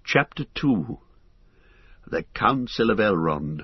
Chapter 2. The Council of Elrond.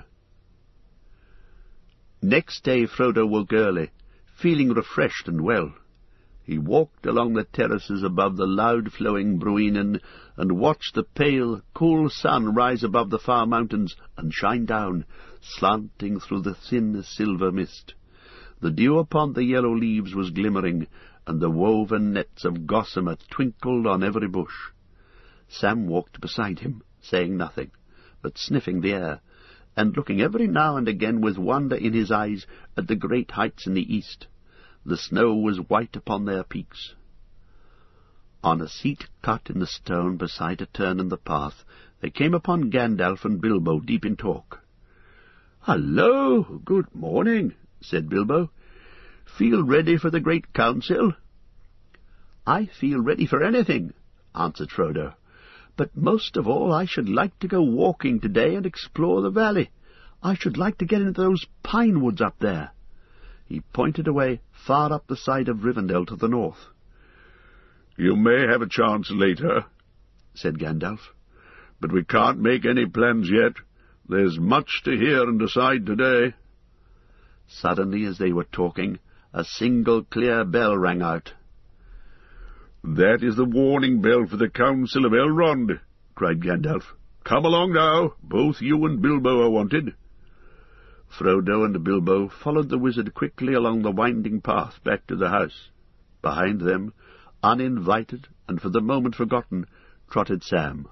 Next day Frodo woke early, feeling refreshed and well. He walked along the terraces above the loud-flowing Bruinen, and watched the pale, cool sun rise above the far mountains and shine down, slanting through the thin silver mist. The dew upon the yellow leaves was glimmering, and the woven nets of gossamer twinkled on every bush. Sam walked beside him, saying nothing, but sniffing the air, and looking every now and again with wonder in his eyes at the great heights in the east. The snow was white upon their peaks. On a seat cut in the stone beside a turn in the path, they came upon Gandalf and Bilbo deep in talk. "Hallo! Good morning," said Bilbo. "Feel ready for the great council?" "I feel ready for anything," answered Frodo. "But most of all I should like to go walking today and explore the valley. I should like to get into those pine woods up there." He pointed away far up the side of Rivendell to the north. "You may have a chance later," said Gandalf, "but we can't make any plans yet. There's much to hear and decide today." Suddenly, as they were talking, a single clear bell rang out. "That is the warning bell for the Council of Elrond," cried Gandalf. "Come along now. Both you and Bilbo are wanted." Frodo and Bilbo followed the wizard quickly along the winding path back to the house. Behind them, uninvited and for the moment forgotten, trotted Sam.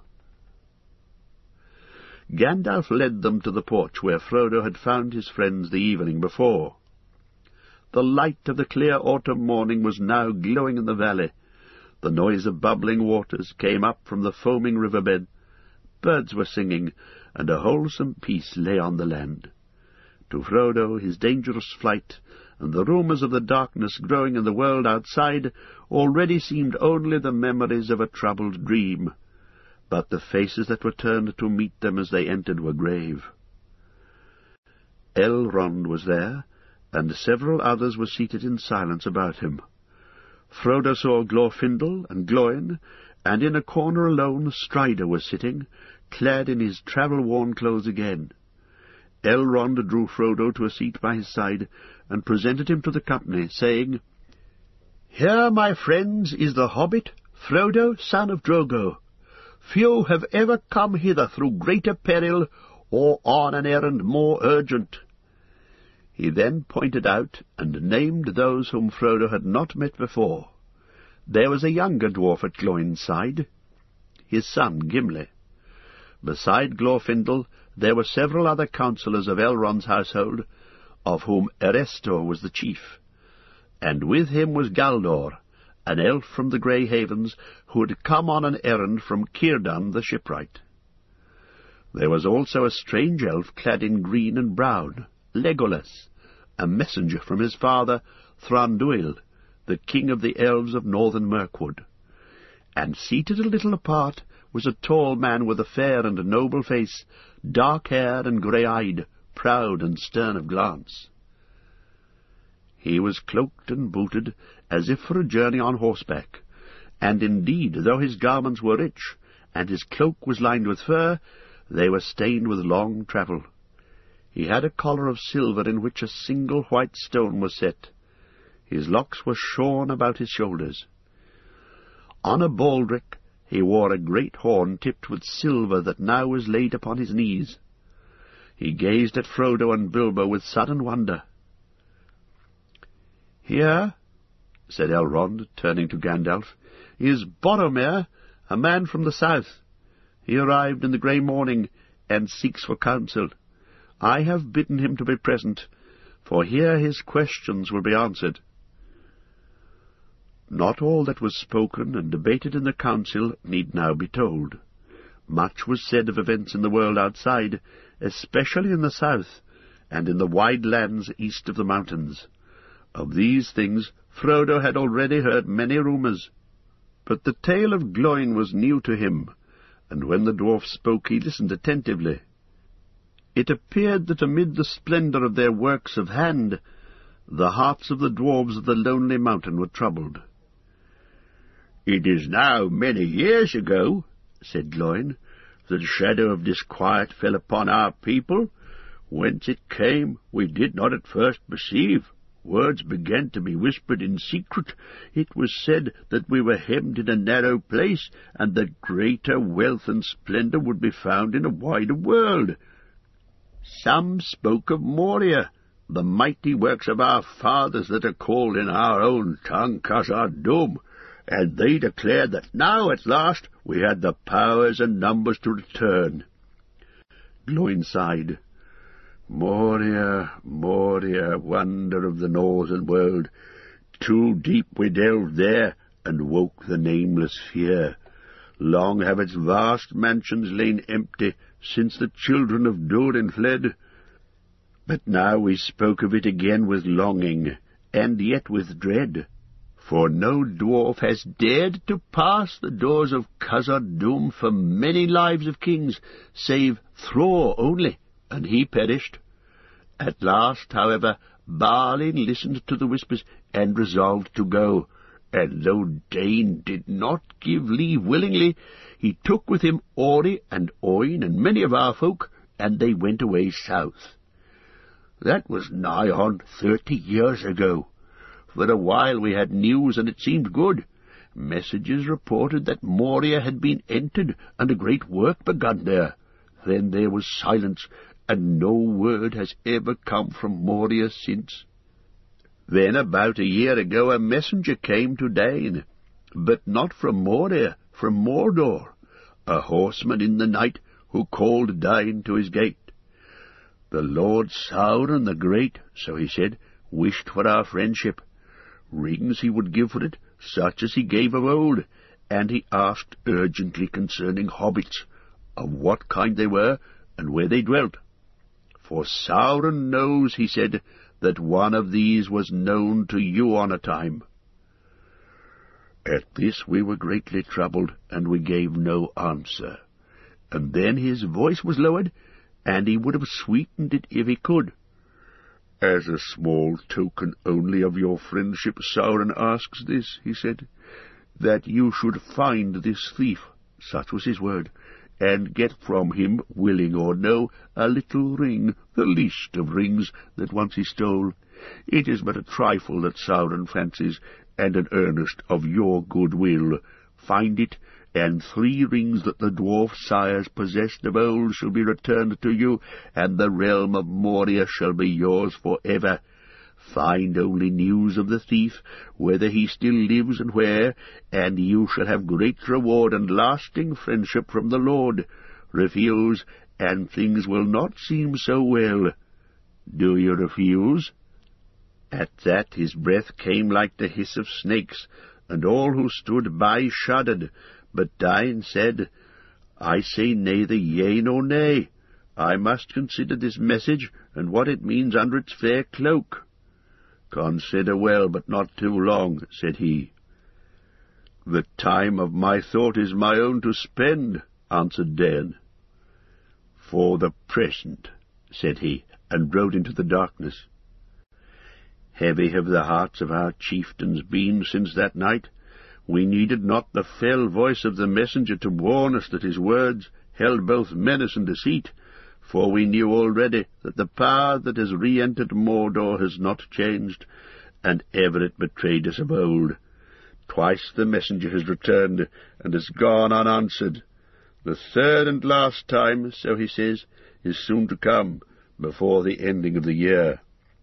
Gandalf led them to the porch where Frodo had found his friends the evening before. The light of the clear autumn morning was now glowing in the valley. The noise of bubbling waters came up from the foaming riverbed. Birds were singing, and a wholesome peace lay on the land. To Frodo, his dangerous flight, and the rumours of the darkness growing in the world outside, already seemed only the memories of a troubled dream. But the faces that were turned to meet them as they entered were grave. Elrond was there, and several others were seated in silence about him. Frodo saw Glorfindel and Gloin, and in a corner alone Strider was sitting, clad in his travel-worn clothes again. Elrond drew Frodo to a seat by his side, and presented him to the company, saying, "Here, my friends, is the hobbit, Frodo, son of Drogo. Few have ever come hither through greater peril, or on an errand more urgent." He then pointed out and named those whom Frodo had not met before. There was a younger dwarf at Gloin's side, his son Gimli. Beside Glorfindel there were several other councillors of Elrond's household, of whom Erestor was the chief, and with him was Galdor, an elf from the Grey Havens, who had come on an errand from Círdan the shipwright. There was also a strange elf clad in green and brown, Legolas, a messenger from his father, Thranduil, the king of the elves of northern Mirkwood. And seated a little apart was a tall man with a fair and noble face, dark-haired and grey-eyed, proud and stern of glance. He was cloaked and booted, as if for a journey on horseback, and indeed, though his garments were rich, and his cloak was lined with fur, they were stained with long travel. He had a collar of silver in which a single white stone was set. His locks were shorn about his shoulders. On a baldric he wore a great horn tipped with silver that now was laid upon his knees. He gazed at Frodo and Bilbo with sudden wonder. "Here," said Elrond, turning to Gandalf, "is Boromir, a man from the south. He arrived in the grey morning, and seeks for counsel. I have bidden him to be present, for here his questions will be answered." Not all that was spoken and debated in the council need now be told. Much was said of events in the world outside, especially in the south, and in the wide lands east of the mountains. Of these things Frodo had already heard many rumours, but the tale of Gloin was new to him, and when the dwarf spoke he listened attentively. It appeared that amid the splendour of their works of hand, the hearts of the dwarves of the lonely mountain were troubled. "It is now many years ago," said Gloin, the shadow of disquiet fell upon our people. Whence it came we did not at first perceive. Words began to be whispered in secret. It was said that we were hemmed in a narrow place, and that greater wealth and splendour would be found in a wider world. Some spoke of Moria, the mighty works of our fathers that are called in our own tongue Khazad-dûm, and they declared that now at last we had the powers and numbers to return. Gloin sighed. Moria, Moria, wonder of the northern world, too deep we delved there, and woke the nameless fear. Long have its vast mansions lain empty, since the children of Durin fled. But now we spoke of it again with longing, and yet with dread, for no dwarf has dared to pass the doors of Khazad-dûm for many lives of kings, save Thror only, and he perished. At last, however, Balin listened to the whispers, and resolved to go, and though Dain did not give leave willingly, he took with him Ori and Oin and many of our folk, and they went away south. That was nigh on 30 years ago. For a while we had news, and it seemed good. Messages reported that Moria had been entered, and a great work begun there. Then there was silence, and no word has ever come from Moria since. Then about a year ago a messenger came to Dain, but not from Moria, from Mordor, a horseman in the night who called Dain to his gate. The Lord Sauron the Great, so he said, wished for our friendship. Rings he would give for it, such as he gave of old, and he asked urgently concerning hobbits, of what kind they were, and where they dwelt. For Sauron knows, he said, that one of these was known to Yuan a time. At this we were greatly troubled, and we gave no answer. And then his voice was lowered, and he would have sweetened it if he could. As a small token only of your friendship, Sauron asks this, he said, that you should find this thief, such was his word, and get from him, willing or no, a little ring, the least of rings that once he stole. It is but a trifle that Sauron fancies, and an earnest of your good will. Find it, and 3 rings that the dwarf sires possessed of old shall be returned to you, and the realm of Moria shall be yours for ever. Find only news of the thief, whether he still lives and where, and you shall have great reward and lasting friendship from the Lord. Refuse, and things will not seem so well. Do you refuse?" At that his breath came like the hiss of snakes, and all who stood by shuddered. But Dain said, "I say neither yea nor nay. I must consider this message, and what it means under its fair cloak." "Consider well, but not too long," said he. "The time of my thought is my own to spend," answered Dain. "For the present," said he, and rode into the darkness. Heavy have the hearts of our chieftains been since that night. We needed not the fell voice of the messenger to warn us that his words held both menace and deceit, for we knew already that the power that has re-entered Mordor has not changed, and ever it betrayed us of old. Twice the messenger has returned, and has gone unanswered. The third and last time, so he says, is soon to come, before the ending of the year.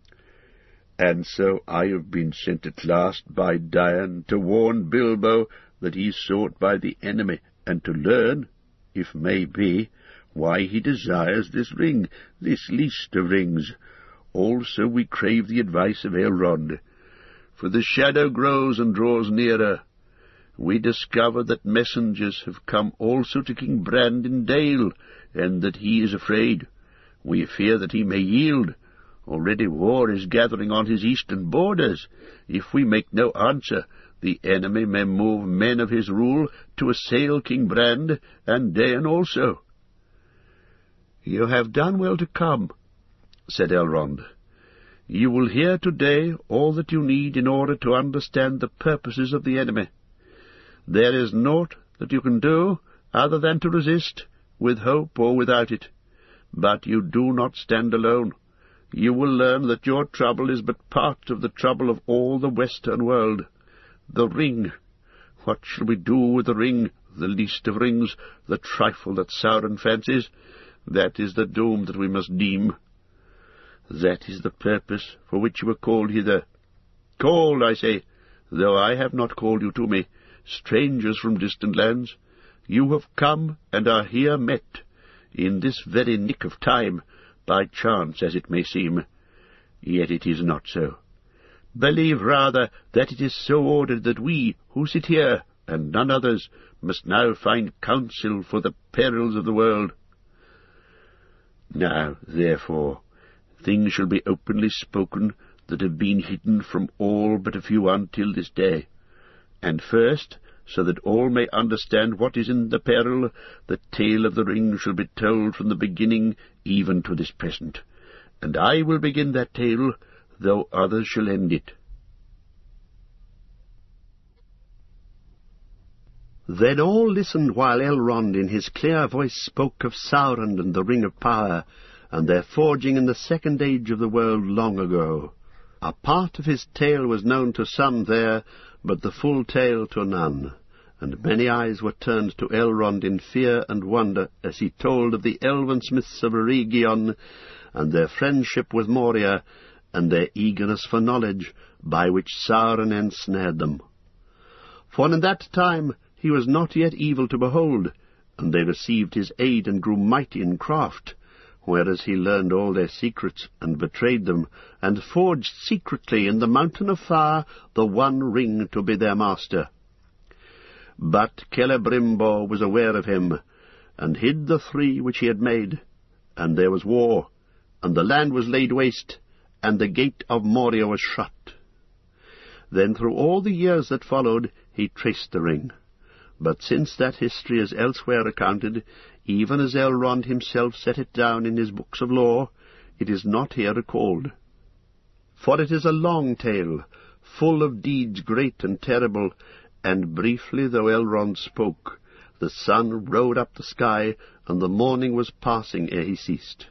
And so I have been sent at last by Dain to warn Bilbo that he is sought by the enemy, and to learn, if may be, why he desires this ring, this least of rings. Also we crave the advice of Elrond. For the shadow grows and draws nearer. We discover that messengers have come also to King Brandon Dale, and that he is afraid. We fear that he may yield. Already war is gathering on his eastern borders. If we make no answer, the enemy may move men of his rule to assail King Brand, and Dain also." "You have done well to come," said Elrond. "You will hear today all that you need in order to understand the purposes of the enemy. There is naught that you can do other than to resist, with hope or without it. But you do not stand alone. You will learn that your trouble is but part of the trouble of all the western world. The ring. What shall we do with the ring, the least of rings, the trifle that Sauron fancies? That is the doom that we must deem. That is the purpose for which you were called hither. Called, I say, though I have not called you to me, strangers from distant lands. You have come and are here met, in this very nick of time, by chance as it may seem. Yet it is not so. Believe rather that it is so ordered that we, who sit here, and none others, must now find counsel for the perils of the world. Now, therefore, things shall be openly spoken that have been hidden from all but a few until this day. And first, so that all may understand what is in the peril, the tale of the ring shall be told from the beginning even to this present. And I will begin that tale, though others shall end it. Then all listened while Elrond in his clear voice spoke of Sauron and the Ring of Power, and their forging in the second age of the world long ago. A part of his tale was known to some there, but the full tale to none, and many eyes were turned to Elrond in fear and wonder as he told of the elven smiths of Eregion, and their friendship with Moria, and their eagerness for knowledge, by which Sauron ensnared them. For in that time he was not yet evil to behold, and they received his aid and grew mighty in craft, whereas he learned all their secrets, and betrayed them, and forged secretly in the mountain of fire the one ring to be their master. But Celebrimbor was aware of him, and hid the three which he had made, and there was war, and the land was laid waste, and the gate of Moria was shut. Then through all the years that followed he traced the ring. But since that history is elsewhere recounted, even as Elrond himself set it down in his books of lore, it is not here recalled. For it is a long tale, full of deeds great and terrible, and briefly though Elrond spoke, the sun rode up the sky, and the morning was passing ere he ceased.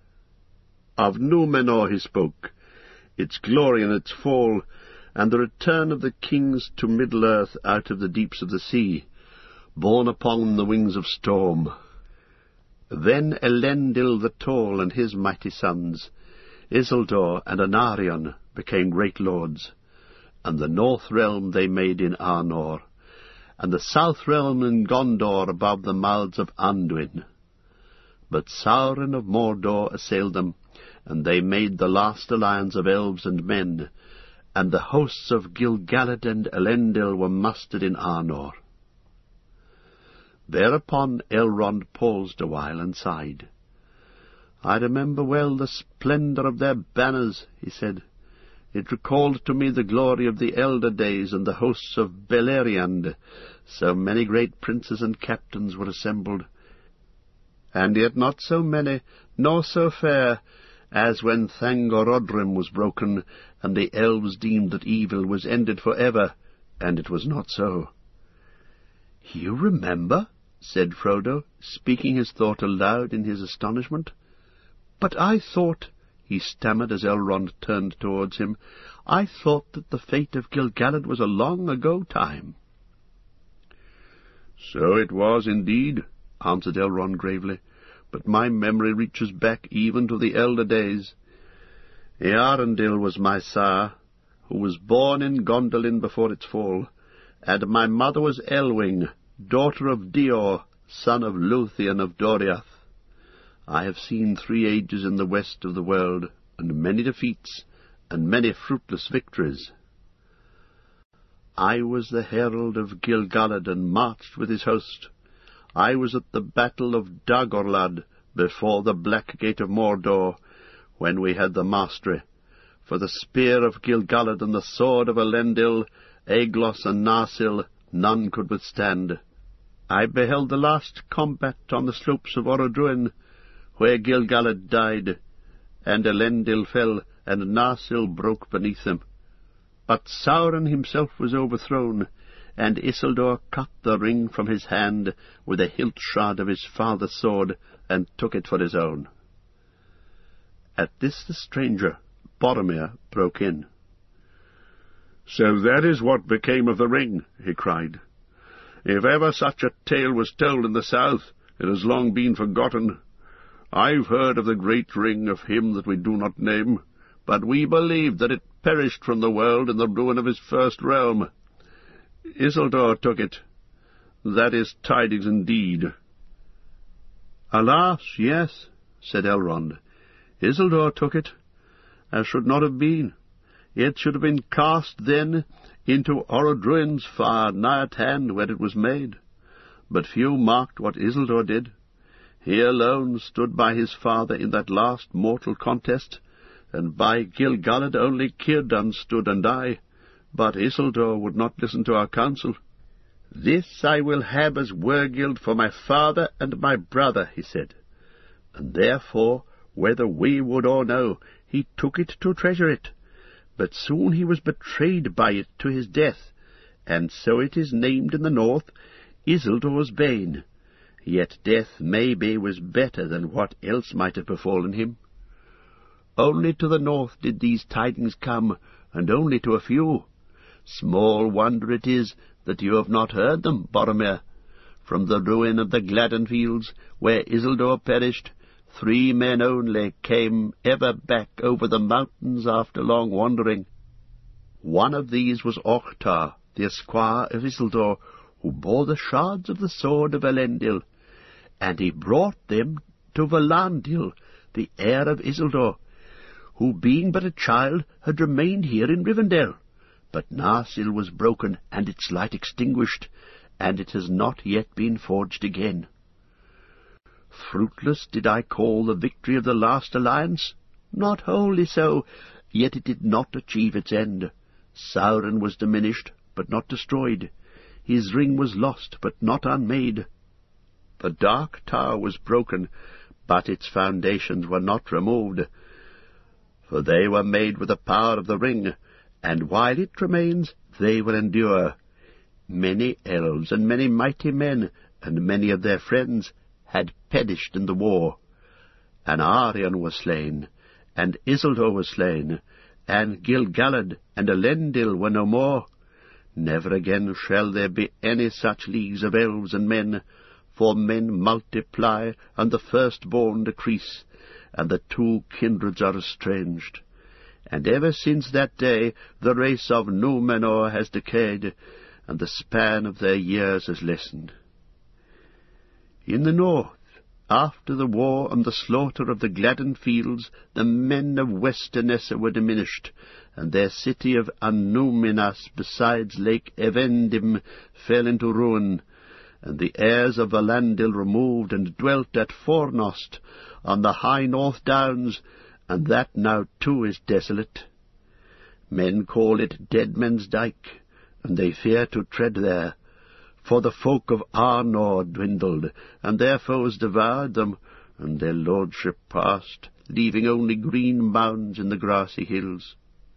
Of Númenor he spoke, its glory and its fall, and the return of the kings to Middle-earth out of the deeps of the sea, borne upon the wings of storm. Then Elendil the Tall and his mighty sons, Isildur and Anarion, became great lords, and the north realm they made in Arnor, and the south realm in Gondor above the mouths of Anduin. But Sauron of Mordor assailed them, and they made the last alliance of elves and men, and the hosts of Gil-galad and Elendil were mustered in Arnor. Thereupon Elrond paused awhile and sighed. "I remember well the splendour of their banners," he said. "It recalled to me the glory of the elder days and the hosts of Beleriand. So many great princes and captains were assembled, and yet not so many, nor so fair, as when Thangorodrim was broken, and the elves deemed that evil was ended for ever, and it was not so." "You remember?" said Frodo, speaking his thought aloud in his astonishment. "But I thought," he stammered as Elrond turned towards him, "I thought that the fate of Gil-galad was a long ago time." "So it was indeed," answered Elrond gravely, "but my memory reaches back even to the elder days. Earendil was my sire, who was born in Gondolin before its fall, and my mother was Elwing, daughter of Dior, son of Luthien of Doriath. I have seen 3 ages in the west of the world, and many defeats, and many fruitless victories. I was the herald of Gil-galad, and marched with his host. I was at the battle of Dagorlad, before the black gate of Mordor, when we had the mastery. For the spear of Gil-galad and the sword of Elendil, Aeglos and Narsil, none could withstand. I beheld the last combat on the slopes of Orodruin, where Gil-galad died, and Elendil fell, and Narsil broke beneath him. But Sauron himself was overthrown, and Isildur cut the ring from his hand with the hilt-shard of his father's sword, and took it for his own. At this the stranger, Boromir, broke in. "So that is what became of the ring," he cried. "If ever such a tale was told in the south, it has long been forgotten. I've heard of the great ring of him that we do not name, but we believed that it perished from the world in the ruin of his first realm. Isildur took it. That is tidings indeed." "Alas, yes," said Elrond. "Isildur took it, as should not have been. It should have been cast then into Orodruin's fire nigh at hand where it was made. But few marked what Isildur did. He alone stood by his father in that last mortal contest, and by Gil-galad only Círdan stood and I, but Isildur would not listen to our counsel. 'This I will have as wergild for my father and my brother,' he said, and therefore, whether we would or no, he took it to treasure it. But soon he was betrayed by it to his death, and so it is named in the north Isildur's bane. Yet death, maybe, was better than what else might have befallen him. Only to the north did these tidings come, and only to a few. Small wonder it is that you have not heard them, Boromir. From the ruin of the Gladden fields, where Isildur perished, 3 men only came ever back over the mountains after long wandering. One of these was Ohtar, the esquire of Isildur, who bore the shards of the sword of Elendil, and he brought them to Valandil, the heir of Isildur, who, being but a child, had remained here in Rivendell. But Narsil was broken, and its light extinguished, and it has not yet been forged again. Fruitless did I call the victory of the last alliance? Not wholly so, yet it did not achieve its end. Sauron was diminished, but not destroyed. His ring was lost, but not unmade. The Dark Tower was broken, but its foundations were not removed, for they were made with the power of the ring, and while it remains, they will endure. Many elves and many mighty men, and many of their friends, had perished in the war. And Aryan was slain, and Isildur was slain, and Gil-galad and Elendil were no more. Never again shall there be any such leagues of elves and men, for men multiply, and the firstborn decrease, and the 2 kindreds are estranged. And ever since that day the race of Númenor has decayed, and the span of their years has lessened. In the north, after the war and the slaughter of the Gladden fields, the men of Westernessa were diminished, and their city of Annúminas besides Lake Evendim fell into ruin, and the heirs of Valandil removed and dwelt at Fornost on the high north downs, and that now too is desolate. Men call it Dead Men's Dyke, and they fear to tread there, for the folk of Arnor dwindled, and their foes devoured them, and their lordship passed, leaving only green mounds in the grassy hills.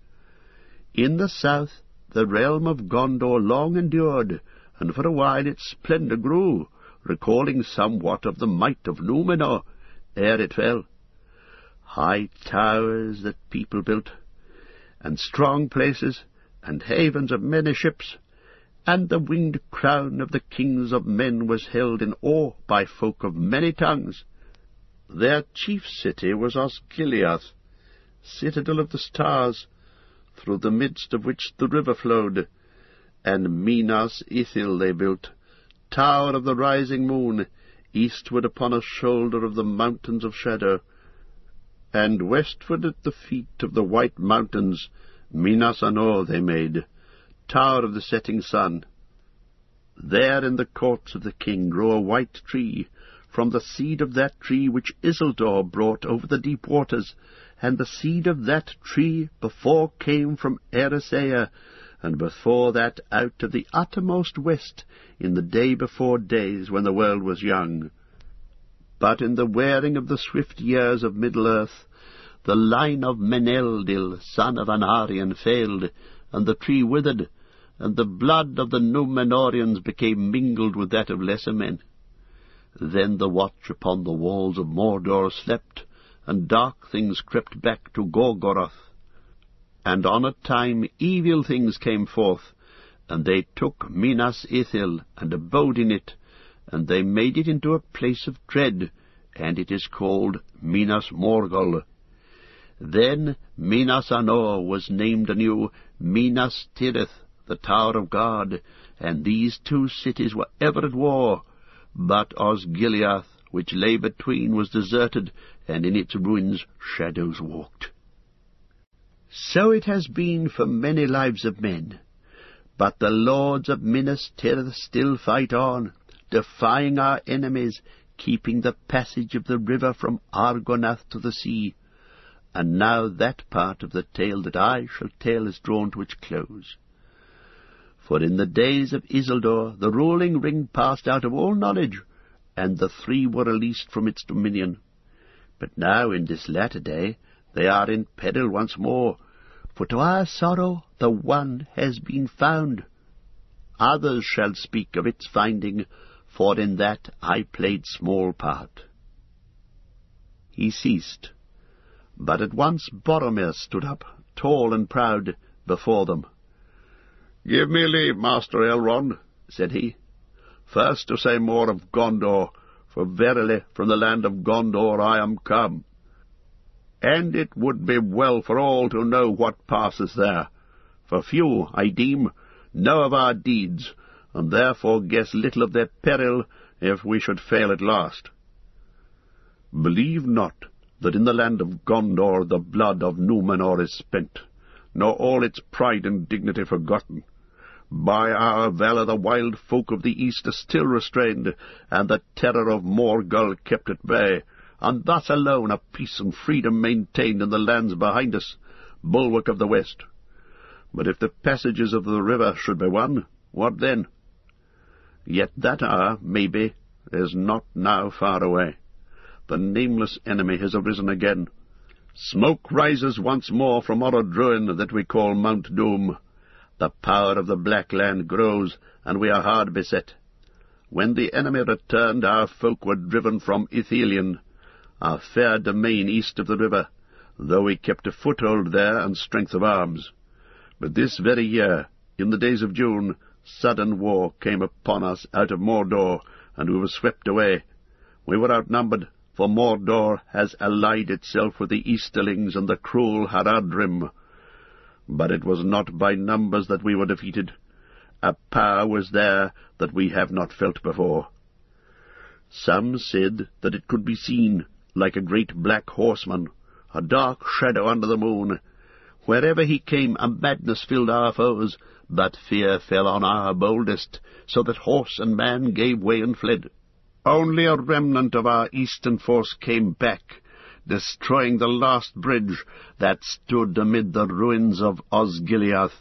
In the south the realm of Gondor long endured, and for a while its splendour grew, recalling somewhat of the might of Númenor, ere it fell. High towers that people built, and strong places, and havens of many ships, and the winged crown of the kings of men was held in awe by folk of many tongues. Their chief city was Osgiliath, citadel of the stars, through the midst of which the river flowed, and Minas Ithil they built, tower of the rising moon, eastward upon a shoulder of the mountains of shadow, and westward at the feet of the white mountains Minas Anor they made, tower of the setting sun. There in the courts of the king grew a white tree, from the seed of that tree which Isildur brought over the deep waters, and the seed of that tree before came from Erisea, and before that out of the uttermost west, in the day before days when the world was young. But in the wearing of the swift years of Middle-earth, the line of Meneldil, son of Anarion, failed, and the tree withered, and the blood of the Númenóreans became mingled with that of lesser men. Then the watch upon the walls of Mordor slept, and dark things crept back to Gorgoroth. And on a time evil things came forth, and they took Minas Ithil, and abode in it, and they made it into a place of dread, and it is called Minas Morgul. Then Minas Anor was named anew Minas Tirith, the Tower of God, and these two cities were ever at war. But Osgiliath, which lay between, was deserted, and in its ruins shadows walked. So it has been for many lives of men. But the lords of Minas Tirith still fight on, defying our enemies, keeping the passage of the river from Argonath to the sea. And now that part of the tale that I shall tell is drawn to its close. For in the days of Isildur the ruling ring passed out of all knowledge, and the three were released from its dominion. But now in this latter day they are in peril once more, for to our sorrow the one has been found. Others shall speak of its finding, for in that I played small part." He ceased, but at once Boromir stood up, tall and proud, before them. "Give me leave, Master Elrond," said he, "first to say more of Gondor, for verily from the land of Gondor I am come. And it would be well for all to know what passes there, for few, I deem, know of our deeds, and therefore guess little of their peril if we should fail at last. Believe not that in the land of Gondor the blood of Númenor is spent, nor all its pride and dignity forgotten. By our valour the wild folk of the east are still restrained, and the terror of Morgul kept at bay, and thus alone are peace and freedom maintained in the lands behind us, bulwark of the west. But if the passages of the river should be won, what then? Yet that hour, maybe, is not now far away. The nameless enemy has arisen again. Smoke rises once more from Orodruin that we call Mount Doom. The power of the Black Land grows, and we are hard beset. When the enemy returned, our folk were driven from Ithilien, our fair domain east of the river, though we kept a foothold there and strength of arms. But this very year, in the days of June, sudden war came upon us out of Mordor, and we were swept away. We were outnumbered, for Mordor has allied itself with the Easterlings and the cruel Haradrim. But it was not by numbers that we were defeated. A power was there that we have not felt before. Some said that it could be seen, like a great black horseman, a dark shadow under the moon. Wherever he came, a madness filled our foes, but fear fell on our boldest, so that horse and man gave way and fled. Only a remnant of our eastern force came back, destroying the last bridge that stood amid the ruins of Osgiliath.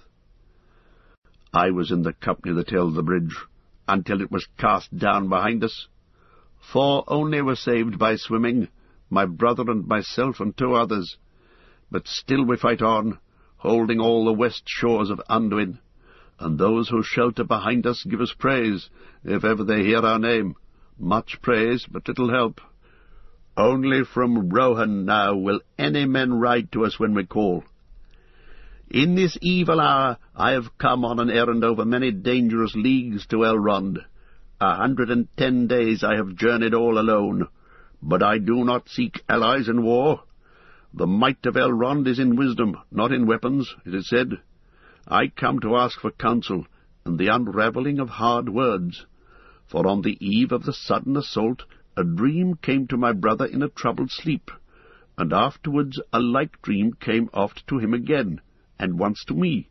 I was in the company that held the bridge, until it was cast down behind us. 4 only were saved by swimming, my brother and myself and 2 others. But still we fight on, holding all the west shores of Anduin, and those who shelter behind us give us praise, if ever they hear our name. Much praise, but little help. Only from Rohan now will any men ride to us when we call. In this evil hour I have come on an errand over many dangerous leagues to Elrond. 110 days I have journeyed all alone, but I do not seek allies in war. The might of Elrond is in wisdom, not in weapons, it is said. I come to ask for counsel, and the unravelling of hard words. For on the eve of the sudden assault, a dream came to my brother in a troubled sleep, and afterwards a like dream came oft to him again, and once to me.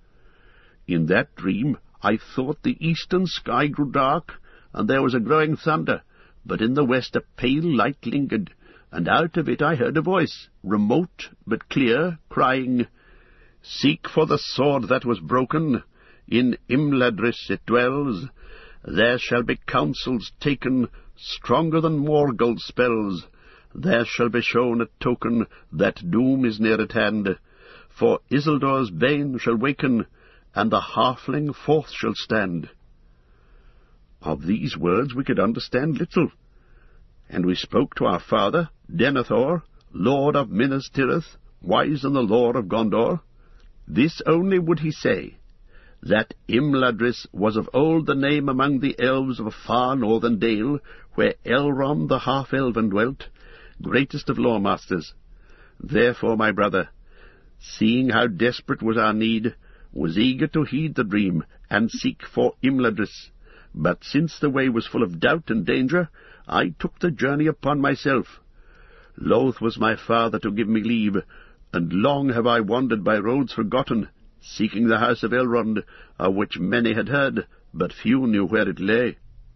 In that dream I thought the eastern sky grew dark, and there was a growing thunder, but in the west a pale light lingered, and out of it I heard a voice, remote but clear, crying, "Seek for the sword that was broken. In Imladris it dwells. There shall be counsels taken, stronger than Morgul's spells. There shall be shown a token that doom is near at hand. For Isildur's bane shall waken, and the halfling forth shall stand." Of these words we could understand little, and we spoke to our father, Denethor, lord of Minas Tirith, wise in the lore of Gondor. This only would he say, that Imladris was of old the name among the elves of a far northern dale, where Elrond the half-elven dwelt, greatest of lawmasters. Therefore my brother, seeing how desperate was our need, was eager to heed the dream, and seek for Imladris. But since the way was full of doubt and danger, I took the journey upon myself. Loath was my father to give me leave, and long have I wandered by roads forgotten, seeking the house of Elrond, of which many had heard, but few knew where it lay.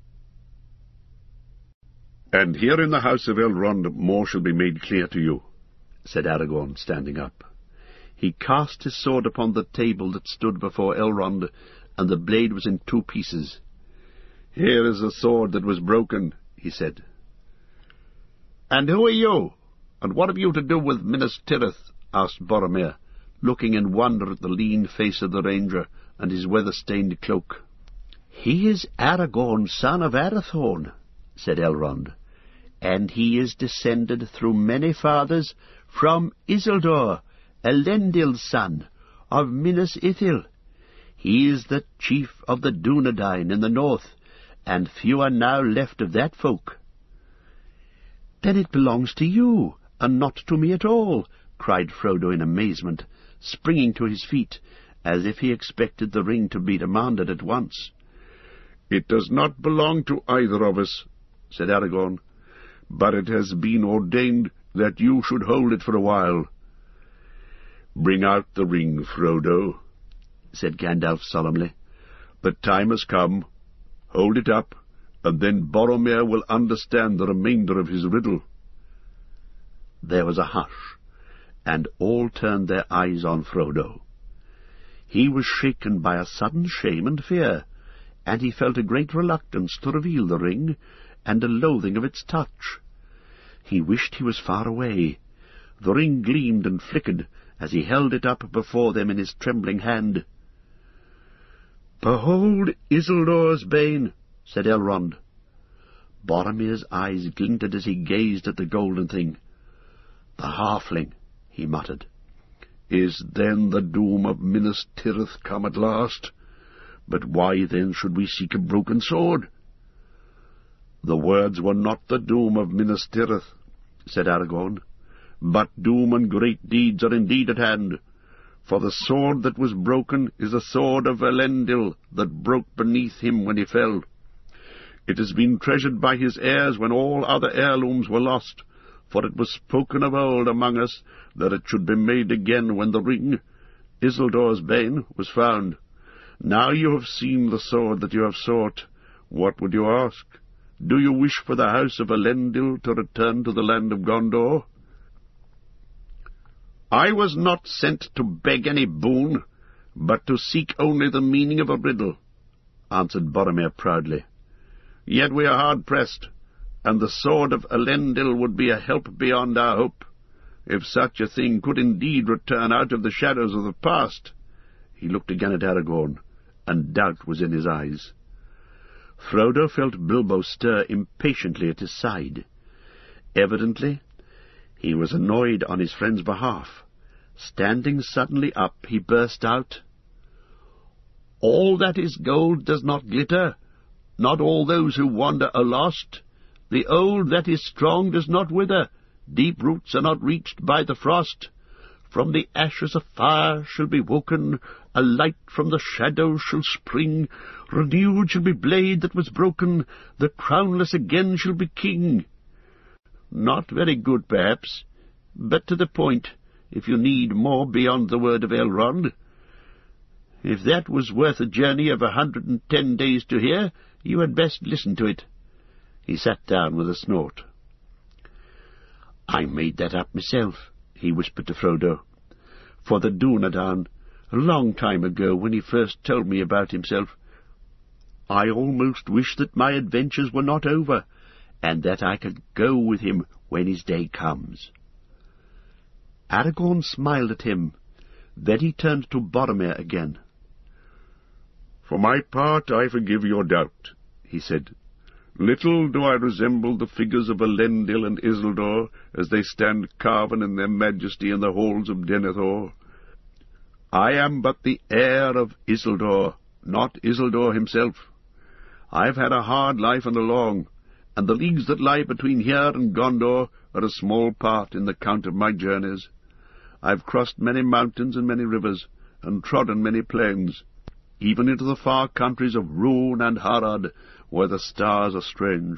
"And here in the house of Elrond more shall be made clear to you," said Aragorn, standing up. He cast his sword upon the table that stood before Elrond, and the blade was in 2 pieces. "Here is the sword that was broken," he said. "And who are you, and what have you to do with Minas Tirith?" asked Boromir, looking in wonder at the lean face of the ranger and his weather-stained cloak. "He is Aragorn, son of Arathorn," said Elrond, "and he is descended through many fathers from Isildur, Elendil's son, of Minas Ithil. He is the chief of the Dúnedain in the north, and few are now left of that folk." "Then it belongs to you, and not to me at all," cried Frodo in amazement, springing to his feet, as if he expected the ring to be demanded at once. "It does not belong to either of us," said Aragorn, "but it has been ordained that you should hold it for a while." "Bring out the ring, Frodo," said Gandalf solemnly. "The time has come. Hold it up, and then Boromir will understand the remainder of his riddle." There was a hush, and all turned their eyes on Frodo. He was shaken by a sudden shame and fear, and he felt a great reluctance to reveal the ring, and a loathing of its touch. He wished he was far away. The ring gleamed and flickered as he held it up before them in his trembling hand. "Behold Isildur's bane," said Elrond. Boromir's eyes glinted as he gazed at the golden thing. "The halfling," he muttered. "Is then the doom of Minas Tirith come at last? But why then should we seek a broken sword?" "The words were not the doom of Minas Tirith," said Aragorn, "but doom and great deeds are indeed at hand. For the sword that was broken is the sword of Elendil that broke beneath him when he fell. It has been treasured by his heirs when all other heirlooms were lost, for it was spoken of old among us that it should be made again when the ring, Isildur's bane, was found. Now you have seen the sword that you have sought. What would you ask? Do you wish for the house of Elendil to return to the land of Gondor?" "I was not sent to beg any boon, but to seek only the meaning of a riddle," answered Boromir proudly. "Yet we are hard-pressed, and the sword of Elendil would be a help beyond our hope, if such a thing could indeed return out of the shadows of the past." He looked again at Aragorn, and doubt was in his eyes. Frodo felt Bilbo stir impatiently at his side. Evidently he was annoyed on his friend's behalf. Standing suddenly up, he burst out, "All that is gold does not glitter. Not all those who wander are lost. The old that is strong does not wither. Deep roots are not reached by the frost. From the ashes a fire shall be woken, a light from the shadows shall spring. Renewed shall be blade that was broken, the crownless again shall be king." Not very good, perhaps, but to the point, if you need more beyond the word of Elrond. If that was worth a journey of 110 days to hear, you had best listen to it. He sat down with a snort. "I made that up myself," he whispered to Frodo. "For the Dúnedain, a long time ago, when he first told me about himself. I almost wish that my adventures were not over, and that I could go with him when his day comes." Aragorn smiled at him. Then he turned to Boromir again. "For my part, I forgive your doubt," he said. "Little do I resemble the figures of Elendil and Isildur as they stand carven in their majesty in the halls of Denethor. I am but the heir of Isildur, not Isildur himself. I've had a hard life and a long, and the leagues that lie between here and Gondor are a small part in the count of my journeys. I've crossed many mountains and many rivers, and trodden many plains, even into the far countries of Rhûn and Harad, where the stars are strange.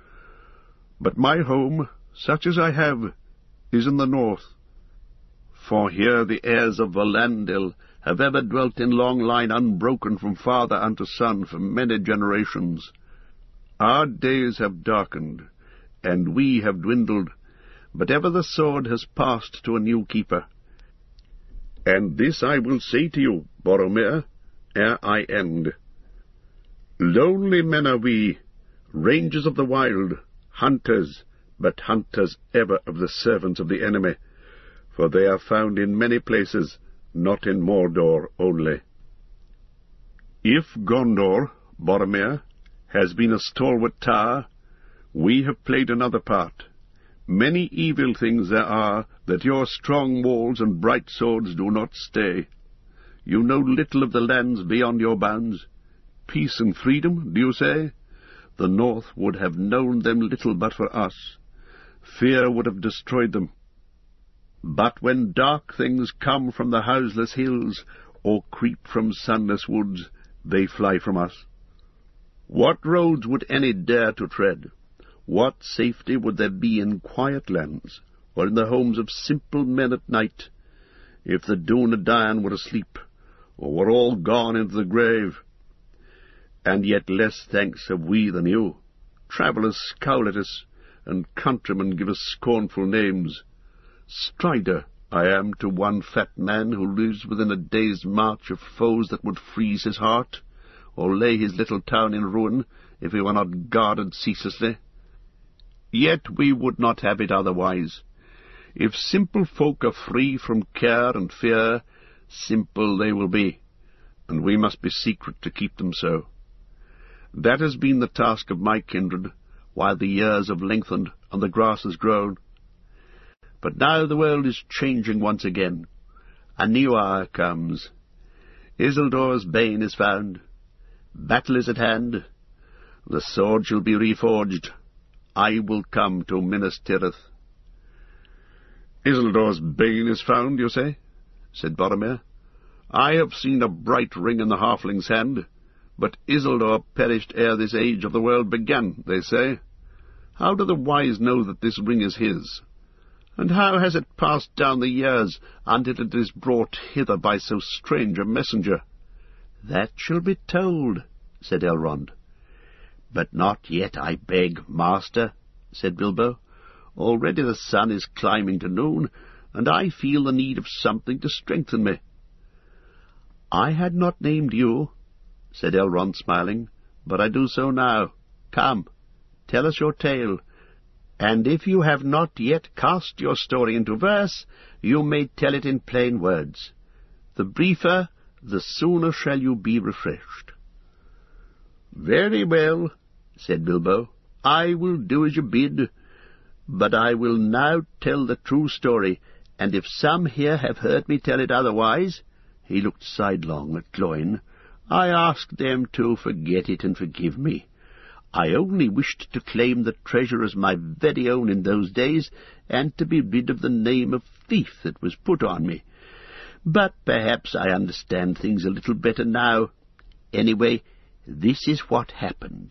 But my home, such as I have, is in the north. For here the heirs of Valandil have ever dwelt in long line unbroken from father unto son for many generations. Our days have darkened, and we have dwindled, but ever the sword has passed to a new keeper. And this I will say to you, Boromir, ere I end. Lonely men are we, rangers of the wild, hunters, but hunters ever of the servants of the enemy, for they are found in many places, not in Mordor only. If Gondor, Boromir, has been a stalwart tower, we have played another part. Many evil things there are that your strong walls and bright swords do not stay. You know little of the lands beyond your bounds. Peace and freedom, do you say? The north would have known them little but for us. Fear would have destroyed them. But when dark things come from the houseless hills, or creep from sunless woods, they fly from us. What roads would any dare to tread? What safety would there be in quiet lands, or in the homes of simple men at night, if the Dunedain were asleep, or were all gone into the grave? And yet less thanks have we than you. Travellers scowl at us, and countrymen give us scornful names. Strider I am to one fat man who lives within a day's march of foes that would freeze his heart, or lay his little town in ruin, if he were not guarded ceaselessly. Yet we would not have it otherwise. If simple folk are free from care and fear, simple they will be, and we must be secret to keep them so. That has been the task of my kindred, while the years have lengthened and the grass has grown. But now the world is changing once again. A new hour comes. Isildur's bane is found. Battle is at hand. The sword shall be reforged. I will come to Minas Tirith. Isildur's bane is found, you say? Said Boromir. I have seen a bright ring in the halfling's hand, but Isildur perished ere this age of the world began, they say. How do the wise know that this ring is his? And how has it passed down the years until it is brought hither by so strange a messenger? That shall be told, said Elrond. But not yet, I beg, master, said Bilbo. Already the sun is climbing to noon, and I feel the need of something to strengthen me. I had not named you, said Elrond, smiling, but I do so now. Come, tell us your tale, and if you have not yet cast your story into verse, you may tell it in plain words. The briefer, the sooner shall you be refreshed. Very well, said Bilbo, I will do as you bid, but I will now tell the true story, and if some here have heard me tell it otherwise, he looked sidelong at Gloin, I ask them to forget it and forgive me. I only wished to claim the treasure as my very own in those days, and to be rid of the name of thief that was put on me. But perhaps I understand things a little better now. Anyway, this is what happened.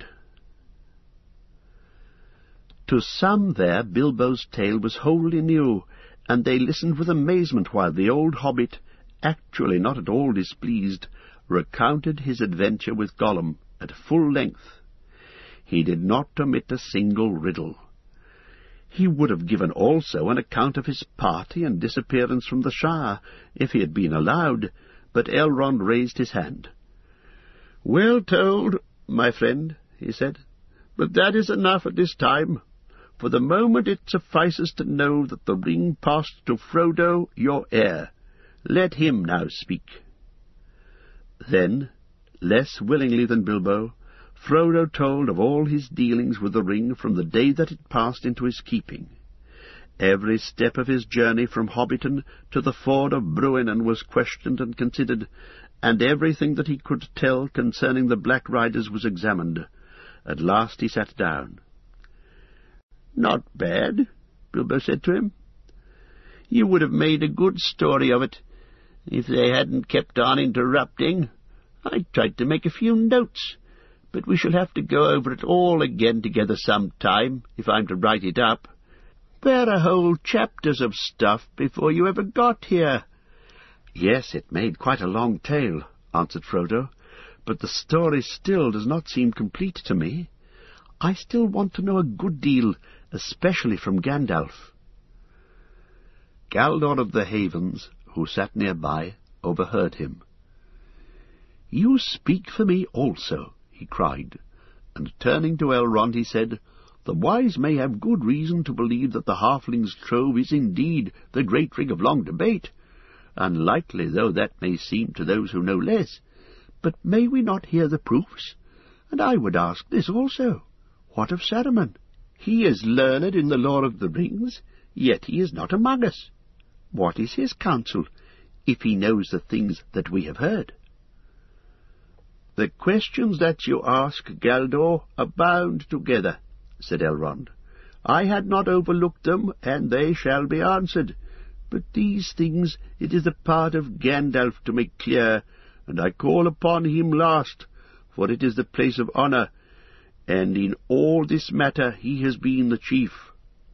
To some there, Bilbo's tale was wholly new, and they listened with amazement while the old hobbit, actually not at all displeased, recounted his adventure with Gollum at full length. He did not omit a single riddle. He would have given also an account of his party and disappearance from the Shire, if he had been allowed, but Elrond raised his hand. "Well told, my friend," he said, "but that is enough at this time. For the moment it suffices to know that the ring passed to Frodo, your heir. Let him now speak." Then, Less willingly than Bilbo, Frodo told of all his dealings with the ring from the day that it passed into his keeping. Every step of his journey from Hobbiton to the ford of Bruinen was questioned and considered, and everything that he could tell concerning the Black Riders was examined. At last he sat down. "Not bad," Bilbo said to him. "You would have made a good story of it, if they hadn't kept on interrupting. I tried to make a few notes, but we shall have to go over it all again together some time, if I'm to write it up. There are whole chapters of stuff before you ever got here." "Yes, it made quite a long tale," answered Frodo, "but the story still does not seem complete to me. I still want to know a good deal, especially from Gandalf." Galdor of the Havens, who sat nearby, overheard him. "You speak for me also," he cried, and turning to Elrond he said, "The wise may have good reason to believe that the Halfling's Trove is indeed the great ring of long debate, unlikely though that may seem to those who know less. But may we not hear the proofs? And I would ask this also. What of Saruman? He is learned in the lore of the rings, yet he is not among us. What is his counsel, if he knows the things that we have heard?" "The questions that you ask, Galdor, abound together," said Elrond. "I had not overlooked them, and they shall be answered. But these things it is the part of Gandalf to make clear, and I call upon him last, for it is the place of honour, and in all this matter he has been the chief."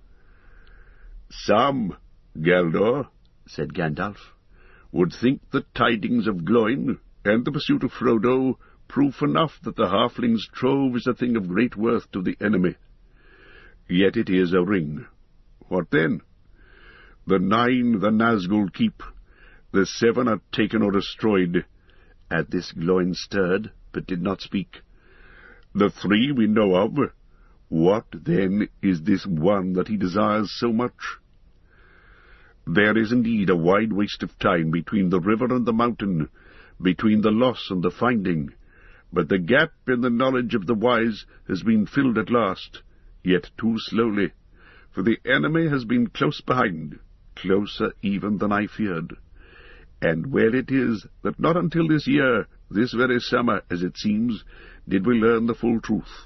"Some, Galdor," said Gandalf, "would think the tidings of Gloin and the pursuit of Frodo proof enough that the Halfling's Trove is a thing of great worth to the enemy. Yet it is a ring. What then? The 9 the Nazgul keep, the 7 are taken or destroyed." At this Gloin stirred, but did not speak. "The 3 we know of. What, then, is this one that he desires so much? There is indeed a wide waste of time between the river and the mountain, between the loss and the finding, but the gap in the knowledge of the wise has been filled at last, yet too slowly, for the enemy has been close behind, closer even than I feared. And well it is that not until this year, this very summer, as it seems, did we learn the full truth.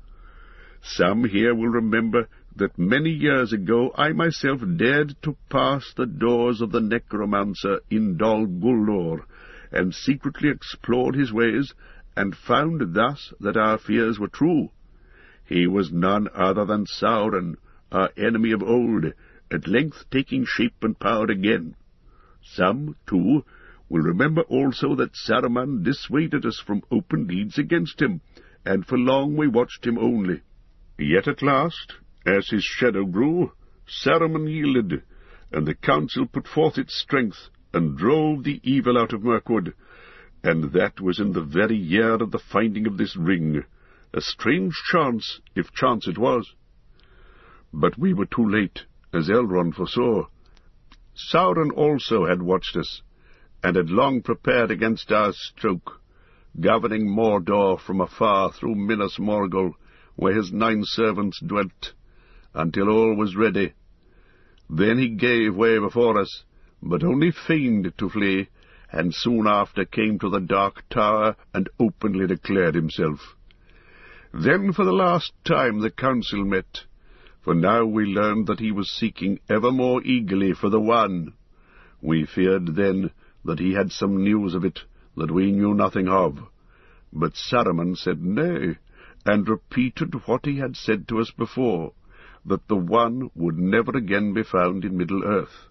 Some here will remember that many years ago I myself dared to pass the doors of the necromancer in Dol Guldur, and secretly explored his ways, and found thus that our fears were true. He was none other than Sauron, our enemy of old, at length taking shape and power again. Some, too, will remember also that Saruman dissuaded us from open deeds against him, and for long we watched him only. Yet at last, as his shadow grew, Saruman yielded, and the council put forth its strength, and drove the evil out of Mirkwood, and that was in the very year of the finding of this ring, a strange chance, if chance it was. But we were too late, as Elrond foresaw. Sauron also had watched us, and had long prepared against our stroke, governing Mordor from afar through Minas Morgul, where his 9 servants dwelt, until all was ready. Then he gave way before us, but only feigned to flee, and soon after came to the Dark Tower and openly declared himself. Then for the last time the council met, for now we learned that he was seeking ever more eagerly for the One. We feared then that he had some news of it that we knew nothing of, but Saruman said nay, and repeated what he had said to us before, that the One would never again be found in Middle-earth.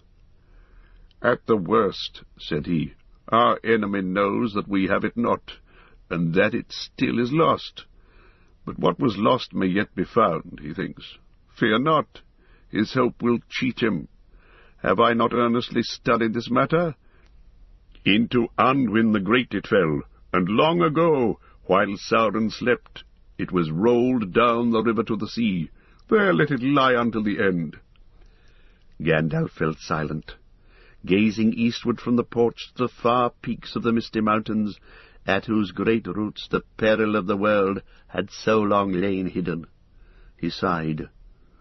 At the worst, said he, our enemy knows that we have it not, and that it still is lost. But what was lost may yet be found, he thinks. Fear not, his hope will cheat him. Have I not earnestly studied this matter? Into Anduin the Great it fell, and long ago, while Sauron slept, it was rolled down the river to the sea. There let it lie until the end. Gandalf felt silent, gazing eastward from the porch to the far peaks of the Misty Mountains, at whose great roots the peril of the world had so long lain hidden. He sighed.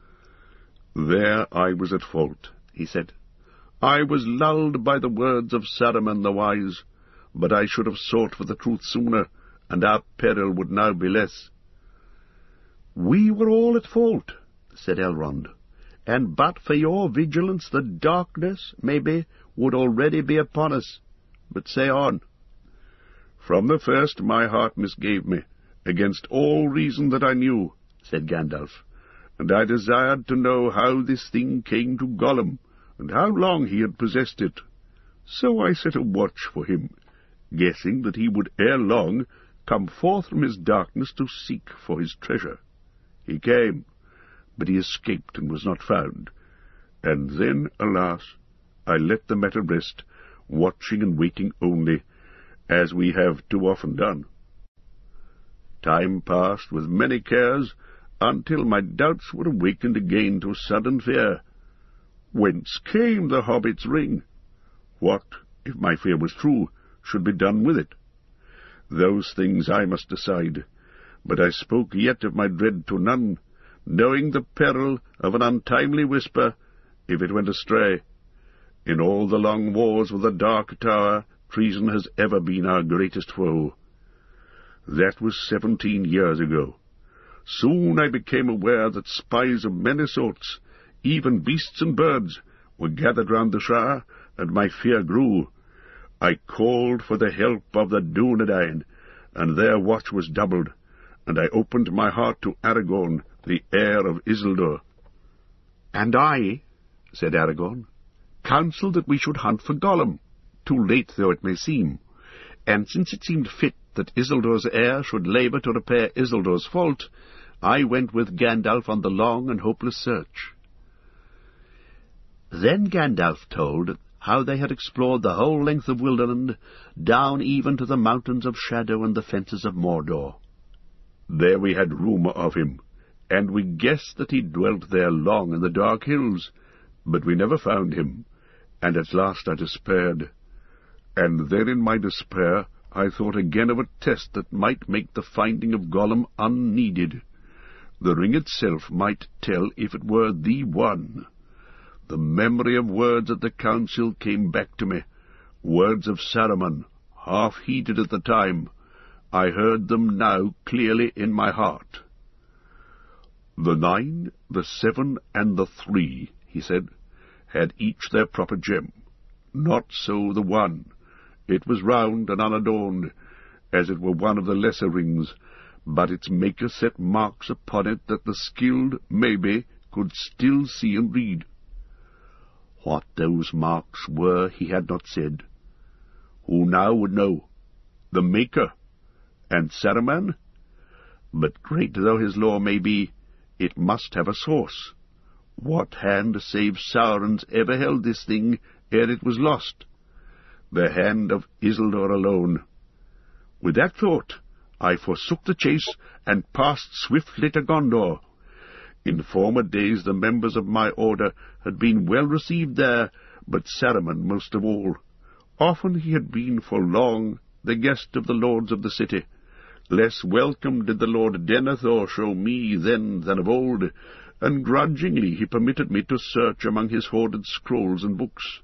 "There I was at fault," he said. "I was lulled by the words of Saruman the wise, but I should have sought for the truth sooner, and our peril would now be less." "We were all at fault," said Elrond, "and but for your vigilance the darkness, maybe, would already be upon us. But say on." "From the first my heart misgave me, against all reason that I knew," said Gandalf, "and I desired to know how this thing came to Gollum, and how long he had possessed it. So I set a watch for him, guessing that he would ere long come forth from his darkness to seek for his treasure. He came, but he escaped and was not found. And then, alas, I let the matter rest, watching and waiting only, as we have too often done. Time passed with many cares, until my doubts were awakened again to sudden fear. Whence came the hobbit's ring? What, if my fear was true, should be done with it? Those things I must decide, but I spoke yet of my dread to none, knowing the peril of an untimely whisper, if it went astray. In all the long wars with the Dark Tower, treason has ever been our greatest foe. That was 17 years ago. Soon I became aware that spies of many sorts, even beasts and birds, were gathered round the Shire, and my fear grew. I called for the help of the Dúnedain, and their watch was doubled, and I opened my heart to Aragorn, the heir of Isildur." "And I," said Aragorn, "counselled that we should hunt for Gollum, too late though it may seem, and since it seemed fit that Isildur's heir should labour to repair Isildur's fault, I went with Gandalf on the long and hopeless search." Then Gandalf told how they had explored the whole length of Wilderland, down even to the mountains of Shadow and the fences of Mordor. "There we had rumour of him, and we guessed that he dwelt there long in the dark hills, but we never found him, and at last I despaired. And then in my despair I thought again of a test that might make the finding of Gollum unneeded. The ring itself might tell if it were the one. The memory of words at the council came back to me, words of Saruman, half-heeded at the time. I heard them now clearly in my heart. "The 9, the 7, and the 3, he said, had each their proper gem. Not so the one. It was round and unadorned, as it were one of the lesser rings, but its maker set marks upon it that the skilled, maybe, could still see and read. What those marks were he had not said. Who now would know? The maker? And Saruman? But great though his lore may be, it must have a source. What hand save Sauron's ever held this thing ere it was lost? The hand of Isildur alone. With that thought, I forsook the chase and passed swiftly to Gondor. In former days the members of my order had been well received there, but Saruman most of all. Often he had been for long the guest of the lords of the city. Less welcome did the Lord Denethor show me then than of old, and grudgingly he permitted me to search among his hoarded scrolls and books.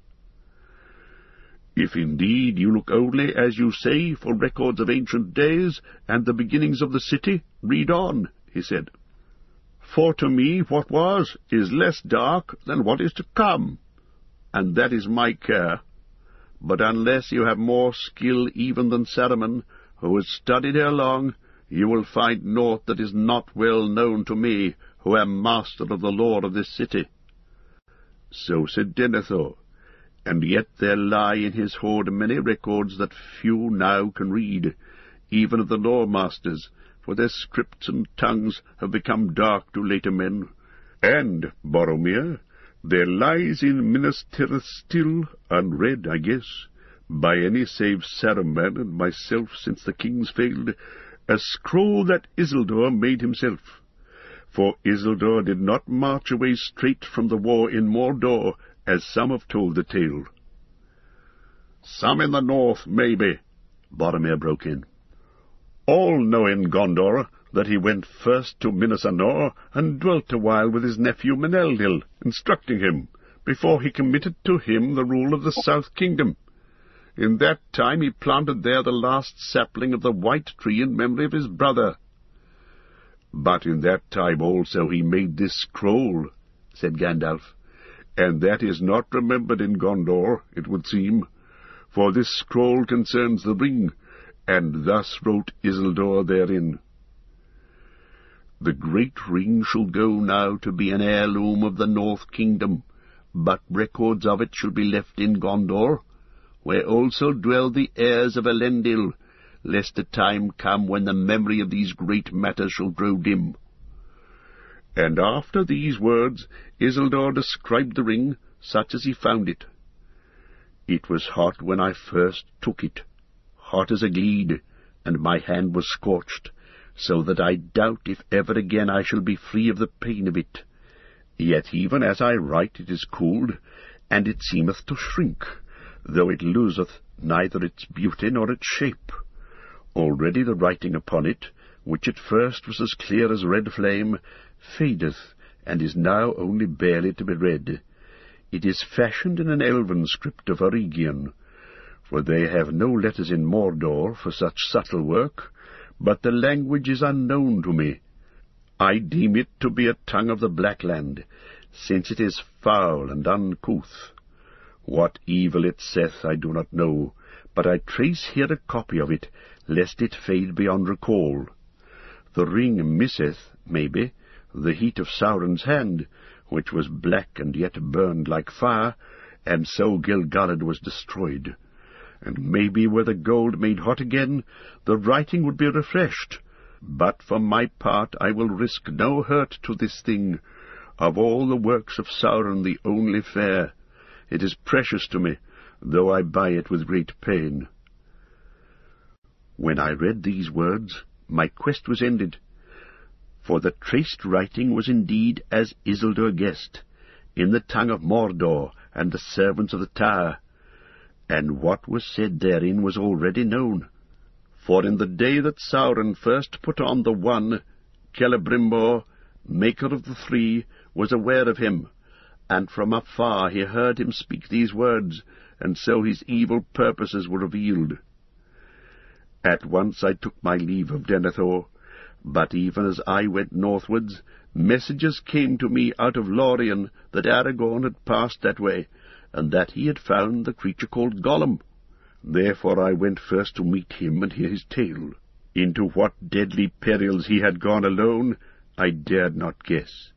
If indeed you look only, as you say, for records of ancient days and the beginnings of the city, read on, he said. For to me what was is less dark than what is to come, and that is my care. But unless you have more skill even than Saruman, who has studied here long, you will find naught that is not well known to me, who am master of the lore of this city. So said Denethor, and yet there lie in his hoard many records that few now can read, even of the lore-masters, for their scripts and tongues have become dark to later men. And, Boromir, there lies in Minas Tirith still, unread, I guess, by any save Saruman and myself since the kings failed, a scroll that Isildur made himself. For Isildur did not march away straight from the war in Mordor, as some have told the tale. Some in the north, maybe, Boromir broke in. All know in Gondor that he went first to Minas Anor and dwelt a while with his nephew Meneldil, instructing him, before he committed to him the rule of the South Kingdom. In that time he planted there the last sapling of the White Tree in memory of his brother. But in that time also he made this scroll, said Gandalf, and that is not remembered in Gondor, it would seem, for this scroll concerns the ring, and thus wrote Isildur therein. The great ring shall go now to be an heirloom of the North Kingdom, but records of it shall be left in Gondor, where also dwell the heirs of Elendil, lest a time come when the memory of these great matters shall grow dim. And after these words Isildur described the ring, such as he found it. It was hot when I first took it, hot as a gleed, and my hand was scorched, so that I doubt if ever again I shall be free of the pain of it. Yet even as I write it is cooled, and it seemeth to shrink, though it loseth neither its beauty nor its shape. Already the writing upon it, which at first was as clear as red flame, fadeth, and is now only barely to be read. It is fashioned in an elven script of Eregion, for they have no letters in Mordor for such subtle work, but the language is unknown to me. I deem it to be a tongue of the Black Land, since it is foul and uncouth. What evil it saith I do not know, but I trace here a copy of it, lest it fade beyond recall. The ring misseth, maybe, the heat of Sauron's hand, which was black and yet burned like fire, and so Gil-galad was destroyed. And maybe were the gold made hot again, the writing would be refreshed. But for my part I will risk no hurt to this thing. Of all the works of Sauron the only fair. It is precious to me, though I buy it with great pain. When I read these words, my quest was ended, for the traced writing was indeed as Isildur guessed, in the tongue of Mordor and the servants of the Tower, and what was said therein was already known. For in the day that Sauron first put on the one, Celebrimbor, maker of the three, was aware of him, and from afar he heard him speak these words, and so his evil purposes were revealed. At once I took my leave of Denethor, but even as I went northwards, messages came to me out of Lorien that Aragorn had passed that way, and that he had found the creature called Gollum. Therefore I went first to meet him and hear his tale. Into what deadly perils he had gone alone, I dared not guess.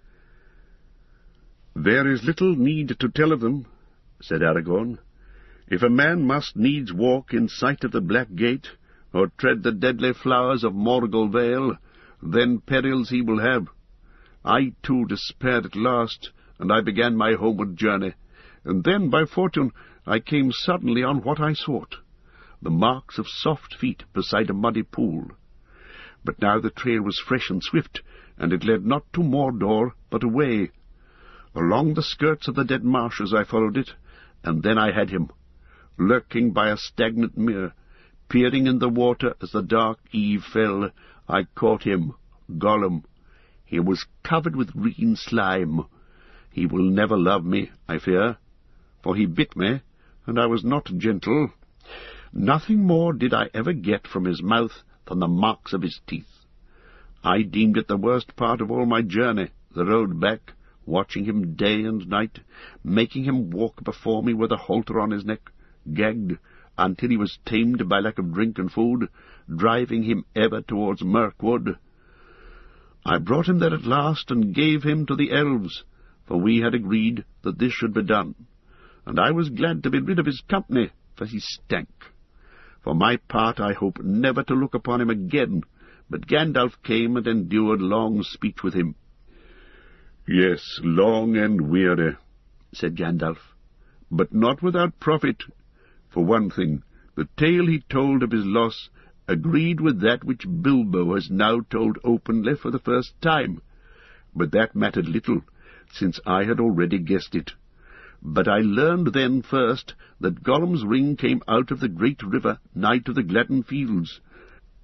"There is little need to tell of them," said Aragorn. "If a man must needs walk in sight of the Black Gate, or tread the deadly flowers of Morgul Vale, then perils he will have. I, too, despaired at last, and I began my homeward journey, and then, by fortune, I came suddenly on what I sought, the marks of soft feet beside a muddy pool. But now the trail was fresh and swift, and it led not to Mordor, but away. Along the skirts of the dead marshes I followed it, and then I had him, lurking by a stagnant mere. Peering in the water as the dark eve fell, I caught him, Gollum. He was covered with green slime. He will never love me, I fear, for he bit me, and I was not gentle. Nothing more did I ever get from his mouth than the marks of his teeth. I deemed it the worst part of all my journey, the road back, watching him day and night, making him walk before me with a halter on his neck, gagged, until he was tamed by lack of drink and food, driving him ever towards Mirkwood. I brought him there at last, and gave him to the elves, for we had agreed that this should be done, and I was glad to be rid of his company, for he stank. For my part, I hope never to look upon him again, but Gandalf came and endured long speech with him." "Yes, long and weary," said Gandalf, "but not without profit. For one thing, the tale he told of his loss agreed with that which Bilbo has now told openly for the first time. But that mattered little, since I had already guessed it. But I learned then first that Gollum's ring came out of the great river nigh to the Gladden Fields,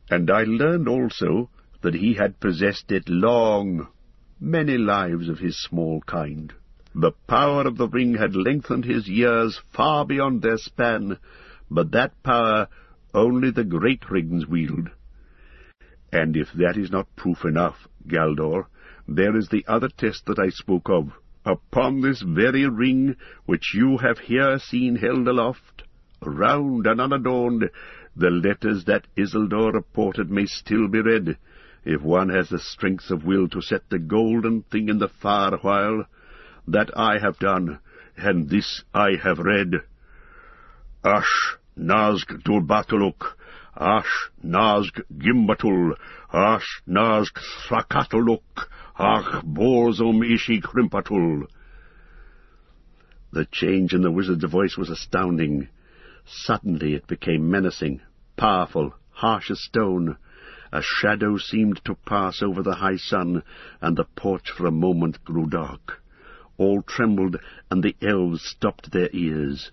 And I learned also that he had possessed it long, many lives of his small kind. The power of the ring had lengthened his years far beyond their span, but that power only the great rings wield. And if that is not proof enough, Galdor, there is the other test that I spoke of. Upon this very ring, which you have here seen held aloft, round and unadorned, the letters that Isildur reported may still be read, if one has the strength of will to set the golden thing in the fire a while. That I have done, and this I have read. Ash Nazg Durbatuluk, Ash Nazg Gimbatul, Ash Nazg Thrakatuluk, Ach Borzum Ishi Krimpatul. The change in the wizard's voice was astounding. Suddenly it became menacing, powerful, harsh as stone. A shadow seemed to pass over the high sun, and the porch for a moment grew dark. All trembled, and the elves stopped their ears.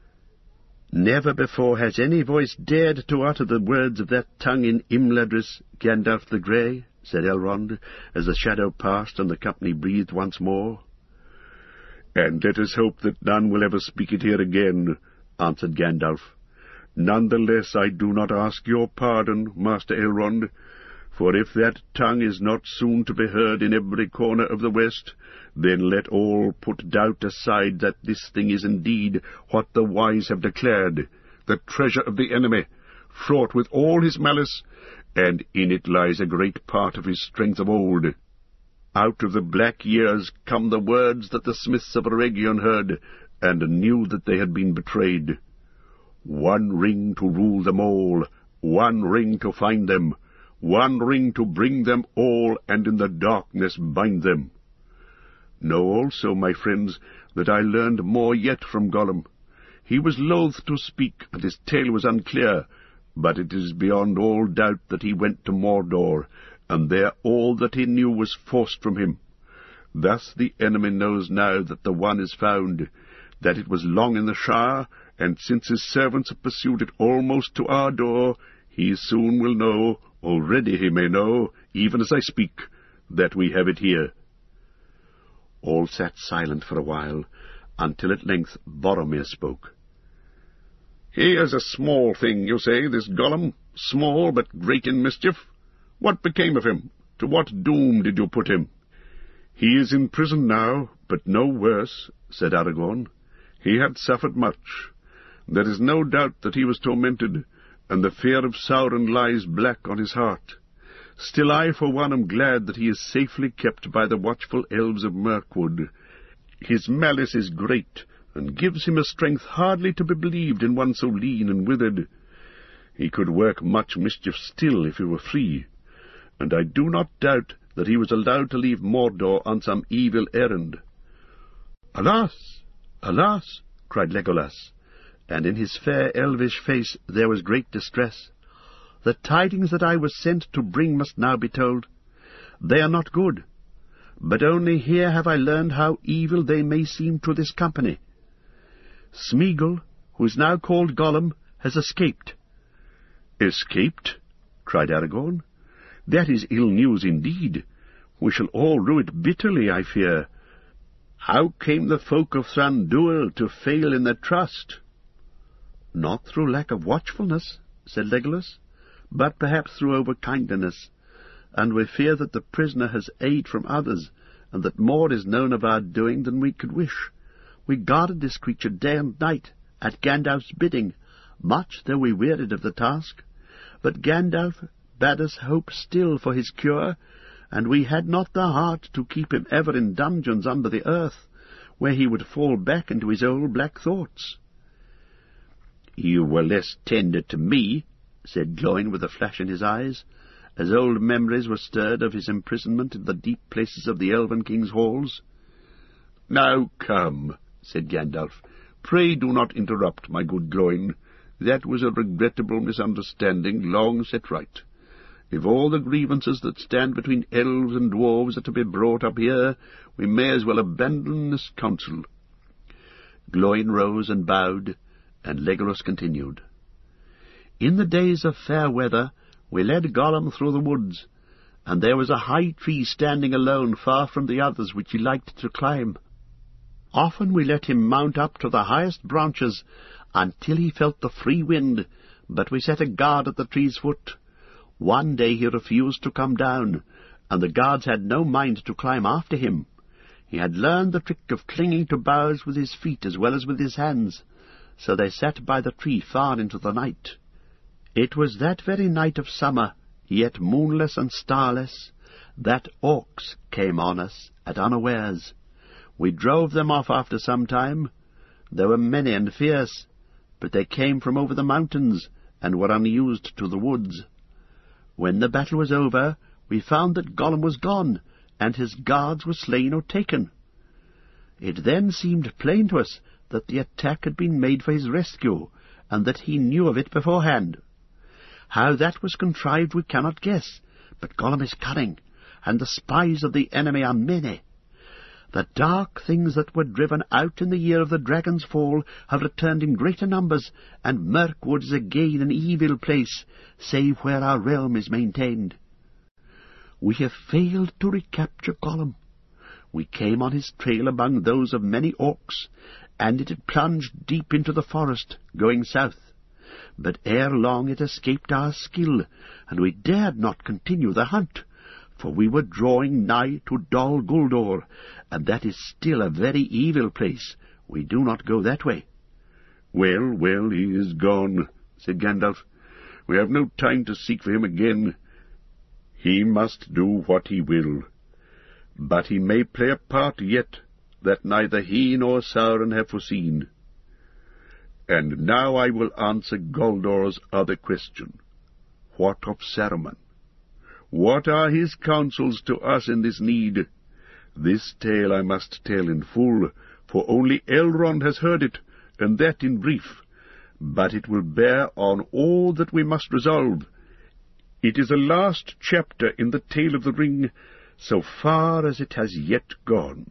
"Never before has any voice dared to utter the words of that tongue in Imladris, Gandalf the Grey," said Elrond, as the shadow passed and the company breathed once more. "And let us hope that none will ever speak it here again," answered Gandalf. "None the less I do not ask your pardon, Master Elrond, for if that tongue is not soon to be heard in every corner of the West, then let all put doubt aside that this thing is indeed what the wise have declared, the treasure of the enemy, fraught with all his malice, and in it lies a great part of his strength of old. Out of the black years come the words that the smiths of Eregion heard, and knew that they had been betrayed. One ring to rule them all, one ring to find them, one ring to bring them all, and in the darkness bind them. Know also, my friends, that I learned more yet from Gollum. He was loath to speak, and his tale was unclear, but it is beyond all doubt that he went to Mordor, and there all that he knew was forced from him. Thus the enemy knows now that the one is found, that it was long in the Shire, and since his servants have pursued it almost to our door, he soon will know, already he may know, even as I speak, that we have it here." All sat silent for a while, until at length Boromir spoke. "He is a small thing, you say, this Gollum, small but great in mischief. What became of him? To what doom did you put him?" "He is in prison now, but no worse," said Aragorn. "He had suffered much. There is no doubt that he was tormented, and the fear of Sauron lies black on his heart. Still I, for one, am glad that he is safely kept by the watchful elves of Mirkwood. His malice is great, and gives him a strength hardly to be believed in one so lean and withered. He could work much mischief still if he were free, and I do not doubt that he was allowed to leave Mordor on some evil errand." "Alas! Alas!" cried Legolas, and in his fair elvish face there was great distress. "The tidings that I was sent to bring must now be told. They are not good, but only here have I learned how evil they may seem to this company. Smeagol, who is now called Gollum, has escaped." "Escaped?" cried Aragorn. "That is ill news indeed. We shall all rue it bitterly, I fear. How came the folk of Thranduil to fail in their trust?" "Not through lack of watchfulness," said Legolas, "but perhaps through over-kindliness, and we fear that the prisoner has aid from others, and that more is known of our doing than we could wish. We guarded this creature day and night, at Gandalf's bidding, much though we wearied of the task. But Gandalf bade us hope still for his cure, and we had not the heart to keep him ever in dungeons under the earth, where he would fall back into his old black thoughts." "You were less tender to me," said Gloin with a flash in his eyes, as old memories were stirred of his imprisonment in the deep places of the Elven King's halls. "Now come," said Gandalf, "pray do not interrupt, my good Gloin. That was a regrettable misunderstanding, long set right. If all the grievances that stand between elves and dwarves are to be brought up here, we may as well abandon this council." Gloin rose and bowed, and Legolas continued. "In the days of fair weather, we led Gollum through the woods, and there was a high tree standing alone far from the others, which he liked to climb. Often we let him mount up to the highest branches until he felt the free wind, but we set a guard at the tree's foot. One day he refused to come down, and the guards had no mind to climb after him. He had learned the trick of clinging to boughs with his feet as well as with his hands, so they sat by the tree far into the night. It was that very night of summer, yet moonless and starless, that orcs came on us at unawares. We drove them off after some time. They were many and fierce, but they came from over the mountains, and were unused to the woods. When the battle was over, we found that Gollum was gone, and his guards were slain or taken. It then seemed plain to us that the attack had been made for his rescue, and that he knew of it beforehand. How that was contrived we cannot guess, but Gollum is cunning, and the spies of the enemy are many. The dark things that were driven out in the year of the dragon's fall have returned in greater numbers, and Mirkwood is again an evil place, save where our realm is maintained. We have failed to recapture Gollum. We came on his trail among those of many orcs, and it had plunged deep into the forest, going south. But ere long it escaped our skill, and we dared not continue the hunt, for we were drawing nigh to Dol Guldur, and that is still a very evil place. We do not go that way. Well, well, he is gone, said Gandalf. We have no time to seek for him again. He must do what he will. But he may play a part yet that neither he nor Sauron have foreseen. And now I will answer Goldor's other question. What of Saruman? What are his counsels to us in this need? This tale I must tell in full, for only Elrond has heard it, and that in brief. But it will bear on all that we must resolve. It is the last chapter in the Tale of the Ring, so far as it has yet gone.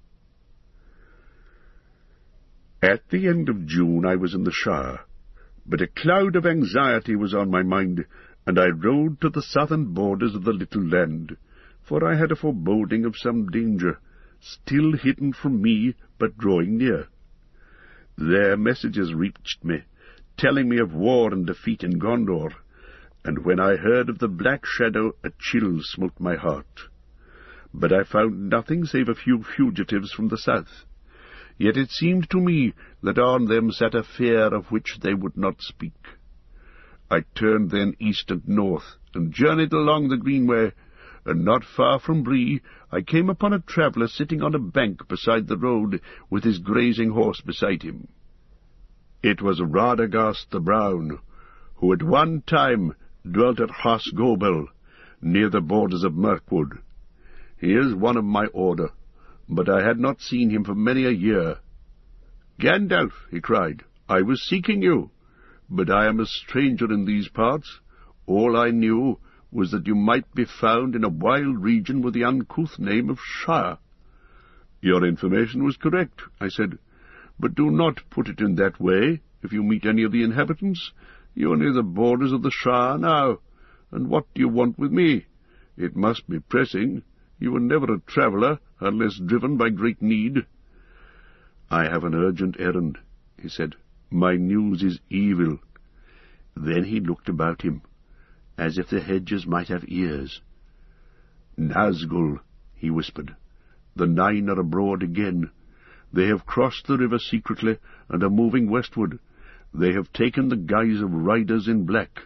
At the end of June I was in the Shire, but a cloud of anxiety was on my mind, and I rode to the southern borders of the little land, for I had a foreboding of some danger, still hidden from me, but drawing near. There messages reached me, telling me of war and defeat in Gondor, and when I heard of the Black Shadow, a chill smote my heart. But I found nothing save a few fugitives from the south. Yet it seemed to me that on them sat a fear of which they would not speak. I turned then east and north, and journeyed along the Greenway, and not far from Bree I came upon a traveller sitting on a bank beside the road, with his grazing horse beside him. It was Radagast the Brown, who at one time dwelt at Hasgobel, near the borders of Mirkwood. He is one of my order, but I had not seen him for many a year. "Gandalf," he cried, "I was seeking you, but I am a stranger in these parts. All I knew was that you might be found in a wild region with the uncouth name of Shire." "Your information was correct," I said, "but do not put it in that way if you meet any of the inhabitants. You are near the borders of the Shire now, and what do you want with me? It must be pressing. You were never a traveller, unless driven by great need." "I have an urgent errand," he said. "My news is evil." Then he looked about him, as if the hedges might have ears. "Nazgul," he whispered. "The Nine are abroad again. They have crossed the river secretly, and are moving westward. They have taken the guise of riders in black."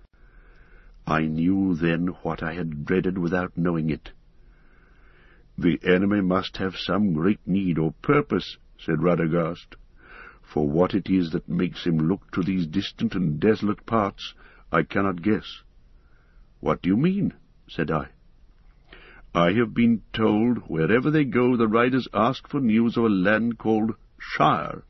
I knew then what I had dreaded without knowing it. "The enemy must have some great need or purpose," said Radagast. "For what it is that makes him look to these distant and desolate parts, I cannot guess." "What do you mean?" said I. "I have been told wherever they go the riders ask for news of a land called Shire."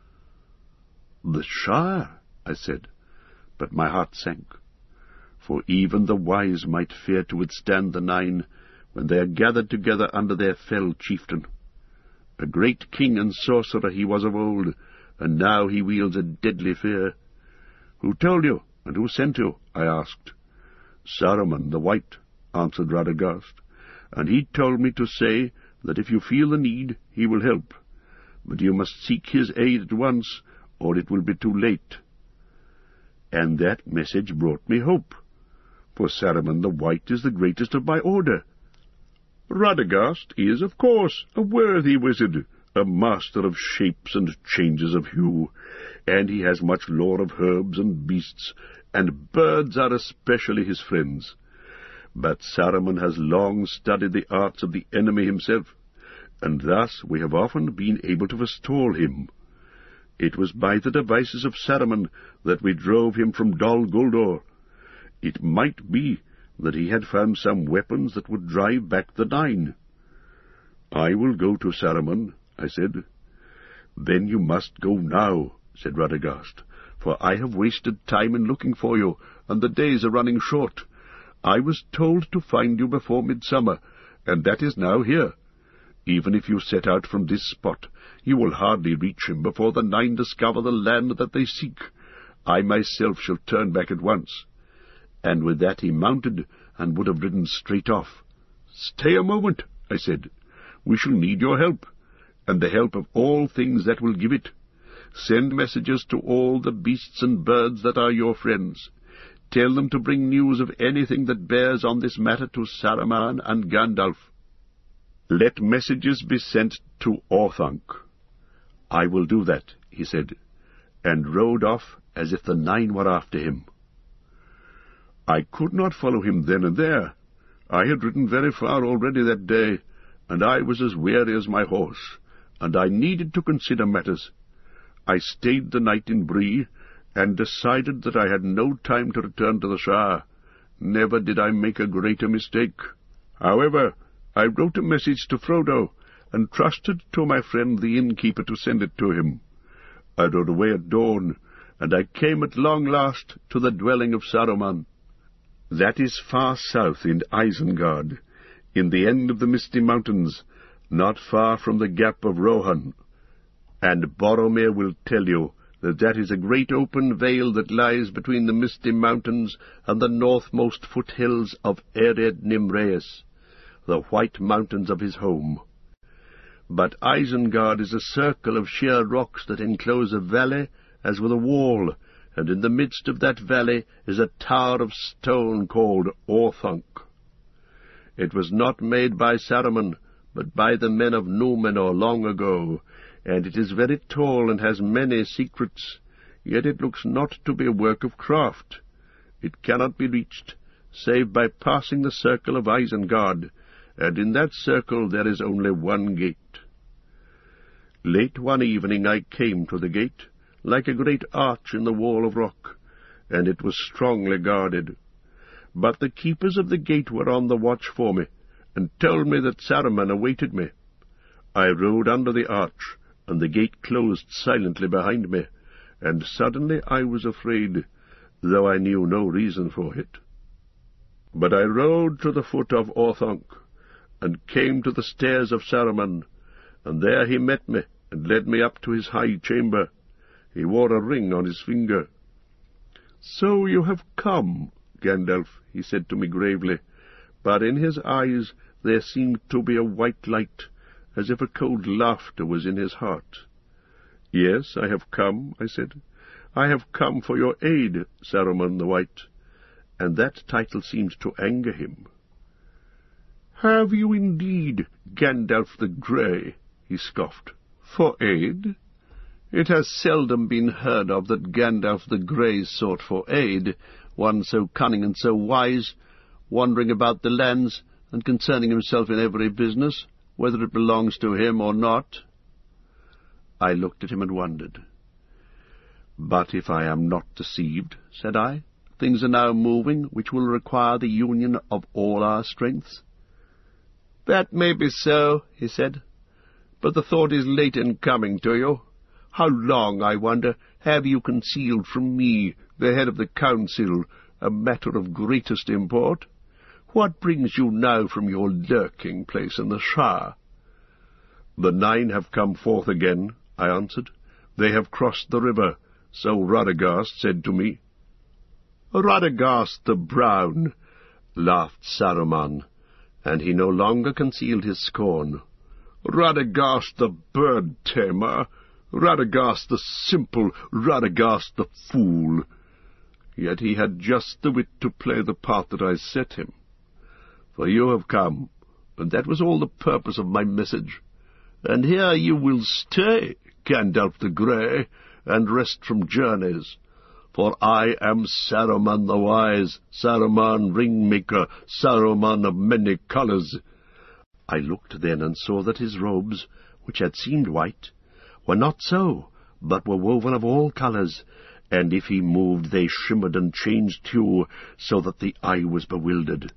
"The Shire," I said, but my heart sank, for even the wise might fear to withstand the Nine when they are gathered together under their fell chieftain. A great king and sorcerer he was of old, and now he wields a deadly fear. "Who told you, and who sent you?" I asked. "Saruman the White," answered Radagast, "and he told me to say that if you feel the need, he will help. But you must seek his aid at once, or it will be too late." And that message brought me hope, for Saruman the White is the greatest of my order. Radagast is, of course, a worthy wizard, a master of shapes and changes of hue, and he has much lore of herbs and beasts, and birds are especially his friends. But Saruman has long studied the arts of the enemy himself, and thus we have often been able to forestall him. It was by the devices of Saruman that we drove him from Dol Guldur. It might be that he had found some weapons that would drive back the Nine. "I will go to Saruman," I said. "Then you must go now," said Radagast, "for I have wasted time in looking for you, and the days are running short. I was told to find you before midsummer, and that is now here. Even if you set out from this spot, you will hardly reach him before the Nine discover the land that they seek. I myself shall turn back at once." And with that he mounted, and would have ridden straight off. "Stay a moment," I said. "We shall need your help, and the help of all things that will give it. Send messages to all the beasts and birds that are your friends. Tell them to bring news of anything that bears on this matter to Saruman and Gandalf. Let messages be sent to Orthanc." "I will do that," he said, and rode off as if the Nine were after him. I could not follow him then and there. I had ridden very far already that day, and I was as weary as my horse, and I needed to consider matters. I stayed the night in Bree, and decided that I had no time to return to the Shire. Never did I make a greater mistake. However, I wrote a message to Frodo, and trusted to my friend the innkeeper to send it to him. I rode away at dawn, and I came at long last to the dwelling of Saruman. That is far south in Isengard, in the end of the Misty Mountains, not far from the Gap of Rohan. And Boromir will tell you that that is a great open vale that lies between the Misty Mountains and the northmost foothills of Ered Nimraeus, the white mountains of his home. But Isengard is a circle of sheer rocks that enclose a valley as with a wall, and in the midst of that valley is a tower of stone called Orthanc. It was not made by Saruman, but by the men of Númenor long ago, and it is very tall and has many secrets, yet it looks not to be a work of craft. It cannot be reached, save by passing the circle of Isengard, and in that circle there is only one gate. Late one evening I came to the gate, like a great arch in the wall of rock, and it was strongly guarded. But the keepers of the gate were on the watch for me, and told me that Saruman awaited me. I rode under the arch, and the gate closed silently behind me, and suddenly I was afraid, though I knew no reason for it. But I rode to the foot of Orthanc, and came to the stairs of Saruman, and there he met me, and led me up to his high chamber. He wore a ring on his finger. "So you have come, Gandalf," he said to me gravely, but in his eyes there seemed to be a white light, as if a cold laughter was in his heart. "Yes, I have come," I said. "I have come for your aid, Saruman the White," and that title seemed to anger him. "Have you indeed, Gandalf the Grey?" he scoffed. "For aid? It has seldom been heard of that Gandalf the Grey sought for aid, one so cunning and so wise, wandering about the lands and concerning himself in every business, whether it belongs to him or not." I looked at him and wondered. "But if I am not deceived," said I, "things are now moving which will require the union of all our strengths." "That may be so," he said, "but the thought is late in coming to you. How long, I wonder, have you concealed from me, the head of the council, a matter of greatest import? What brings you now from your lurking place in the Shire?" "The Nine have come forth again," I answered. "They have crossed the river, so Radagast said to me." "Radagast the Brown! laughed Saruman, and he no longer concealed his scorn. "Radagast the bird-tamer, Radagast the simple, Radagast the fool. Yet he had just the wit to play the part that I set him. For you have come, and that was all the purpose of my message. And here you will stay, Gandalf the Grey, and rest from journeys. For I am Saruman the Wise, Saruman Ringmaker, Saruman of many colours." I looked then and saw that his robes, which had seemed white, were not so, but were woven of all colours, and if he moved they shimmered and changed hue, so that the eye was bewildered.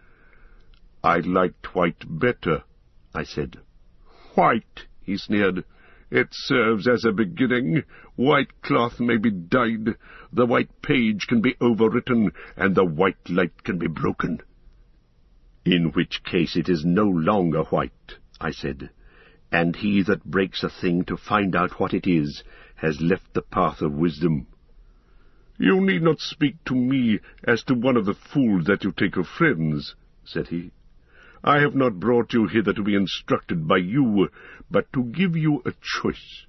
"I liked white better," I said. "White," he sneered. "It serves as a beginning. White cloth may be dyed, the white page can be overwritten, and the white light can be broken." "In which case it is no longer white," I said, "and he that breaks a thing to find out what it is has left the path of wisdom." "You need not speak to me as to one of the fools that you take of friends," said he. "I have not brought you hither to be instructed by you, but to give you a choice."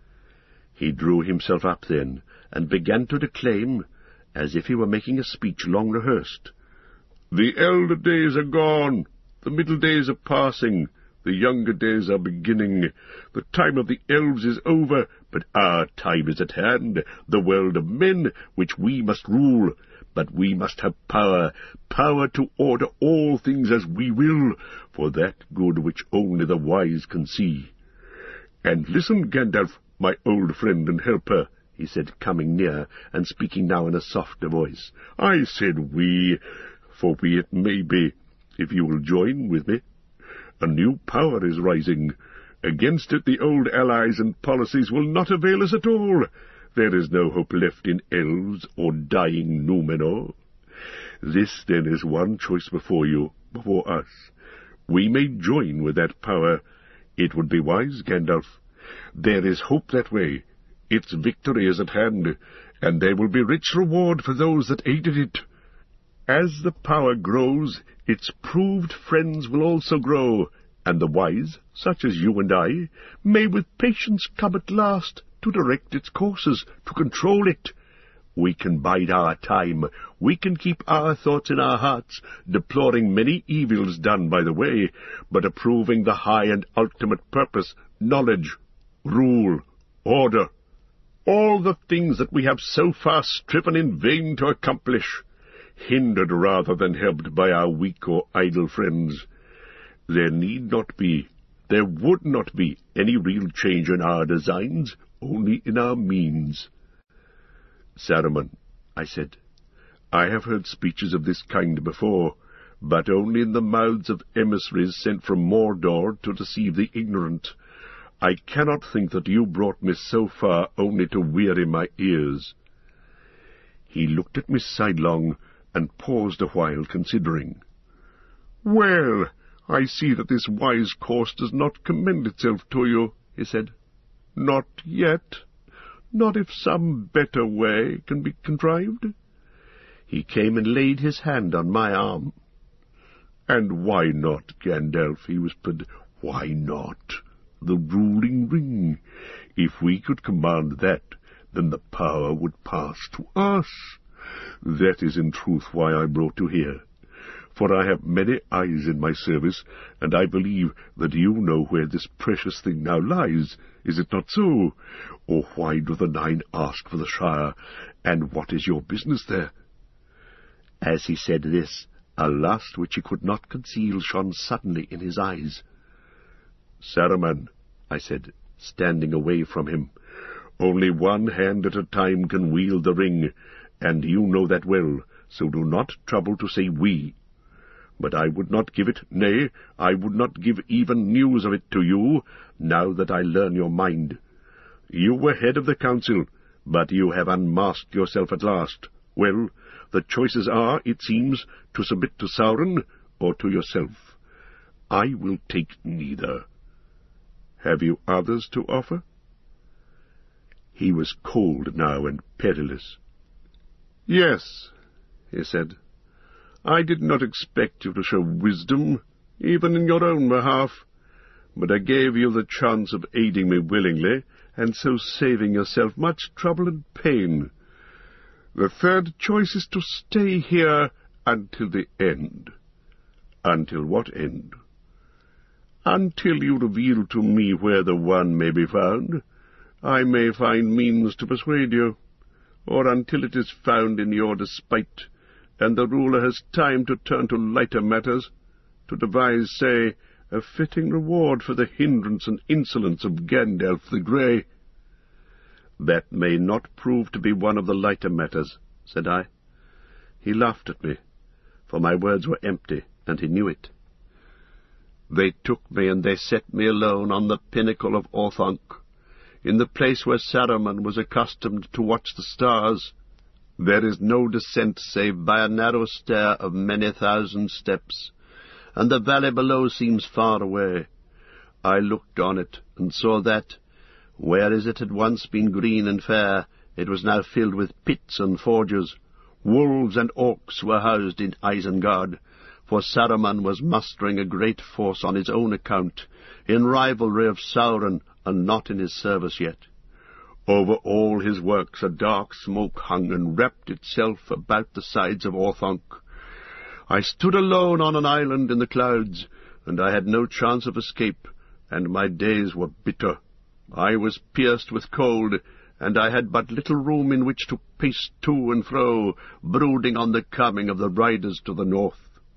He drew himself up then, and began to declaim, as if he were making a speech long rehearsed. "The elder days are gone, the middle days are passing, the younger days are beginning. The time of the elves is over, but our time is at hand, the world of men, which we must rule. But we must have power, power to order all things as we will, for that good which only the wise can see. And listen, Gandalf, my old friend and helper," he said, coming near, and speaking now in a softer voice. "I said we, for we it may be, if you will join with me. A new power is rising. Against it the old allies and policies will not avail us at all. There is no hope left in elves or dying Númenor. This, then, is one choice before you, before us. We may join with that power. It would be wise, Gandalf. There is hope that way. Its victory is at hand, and there will be rich reward for those that aided it. As the power grows, its proved friends will also grow, and the wise, such as you and I, may with patience come at last to direct its courses, to control it. We can bide our time, we can keep our thoughts in our hearts, deploring many evils done by the way, but approving the high and ultimate purpose, knowledge, rule, order, all the things that we have so far striven in vain to accomplish, hindered rather than helped by our weak or idle friends. There need not be, there would not be any real change in our designs, only in our means." "Saruman," I said, "I have heard speeches of this kind before, but only in the mouths of emissaries sent from Mordor to deceive the ignorant. I cannot think that you brought me so far only to weary my ears." He looked at me sidelong, and paused a while, considering. "Well, I see that this wise course does not commend itself to you," he said. "Not yet. Not if some better way can be contrived." He came and laid his hand on my arm. "And why not, Gandalf?" he whispered. "Why not? The ruling ring. If we could command that, then the power would pass to us. That is in truth why I brought you here. For I have many eyes in my service, and I believe that you know where this precious thing now lies. Is it not so? Or why do the Nine ask for the Shire, and what is your business there?" As he said this, a lust which he could not conceal shone suddenly in his eyes. "Saruman," I said, standing away from him, "only one hand at a time can wield the ring, and you know that well, so do not trouble to say we. But I would not give it, nay, I would not give even news of it to you, now that I learn your mind. You were head of the council, but you have unmasked yourself at last. Well, the choices are, it seems, to submit to Sauron or to yourself. I will take neither. Have you others to offer?" He was cold now and perilous. "Yes," he said, I did not expect you to show wisdom, even in your own behalf, but I gave you the chance of aiding me willingly, and so saving yourself much trouble and pain. The third choice is to stay here until the end. Until what end? Until you reveal to me where the one may be found. I may find means to persuade you, or until it is found in your despite, and the ruler has time to turn to lighter matters, to devise, say, a fitting reward for the hindrance and insolence of Gandalf the Grey. That may not prove to be one of the lighter matters, said I. He laughed at me, for my words were empty, and he knew it. They took me, and they set me alone on the pinnacle of Orthanc, in the place where Saruman was accustomed to watch the stars. There is no descent save by a narrow stair of many thousand steps, and the valley below seems far away. I looked on it, and saw that, whereas it had once been green and fair, it was now filled with pits and forges. Wolves and orcs were housed in Isengard, for Saruman was mustering a great force on his own account, in rivalry of Sauron, and not in his service yet. Over all his works a dark smoke hung and wrapped itself about the sides of Orthanc. I stood alone on an island in the clouds, and I had no chance of escape, and my days were bitter. I was pierced with cold, and I had but little room in which to pace to and fro, brooding on the coming of the riders to the north.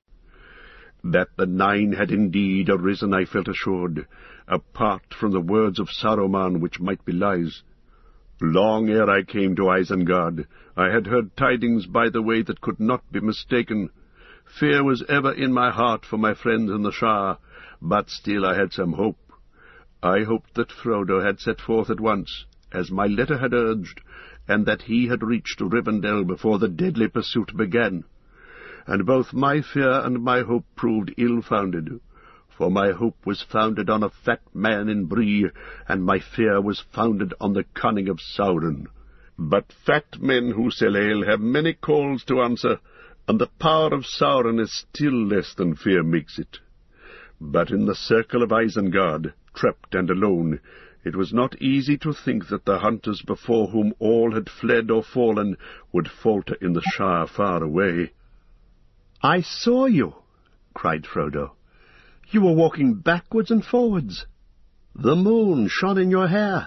That the Nine had indeed arisen I felt assured, apart from the words of Saruman, which might be lies. Long ere I came to Isengard, I had heard tidings by the way that could not be mistaken. Fear was ever in my heart for my friends in the Shire, but still I had some hope. I hoped that Frodo had set forth at once, as my letter had urged, and that he had reached Rivendell before the deadly pursuit began. And both my fear and my hope proved ill-founded, for my hope was founded on a fat man in Bree, and my fear was founded on the cunning of Sauron. But fat men who sell ale have many calls to answer, and the power of Sauron is still less than fear makes it. But in the circle of Isengard, trapped and alone, it was not easy to think that the hunters before whom all had fled or fallen would falter in the Shire far away. "I saw you," cried Frodo. "You were walking backwards and forwards. The moon shone in your hair."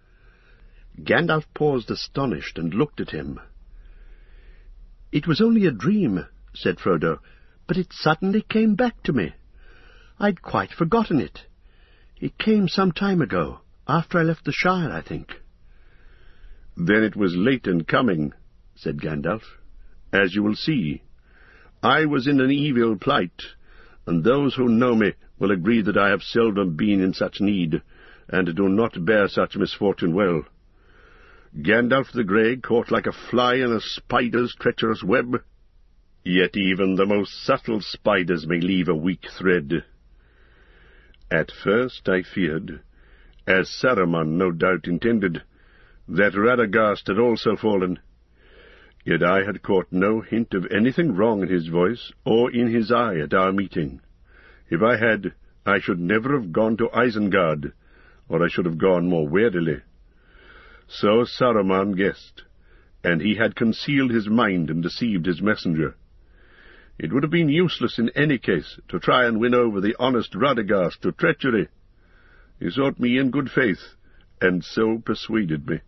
Gandalf paused astonished and looked at him. "It was only a dream," said Frodo, "but it suddenly came back to me. I'd quite forgotten it. It came some time ago, after I left the Shire, I think." "Then it was late in coming," said Gandalf, "as you will see. I was in an evil plight, and those who know me will agree that I have seldom been in such need, and do not bear such misfortune well. Gandalf the Grey caught like a fly in a spider's treacherous web, yet even the most subtle spiders may leave a weak thread. At first I feared, as Saruman no doubt intended, that Radagast had also fallen. Yet I had caught no hint of anything wrong in his voice or in his eye at our meeting. If I had, I should never have gone to Isengard, or I should have gone more warily. So Saruman guessed, and he had concealed his mind and deceived his messenger. It would have been useless in any case to try and win over the honest Radagast to treachery. He sought me in good faith, and so persuaded me.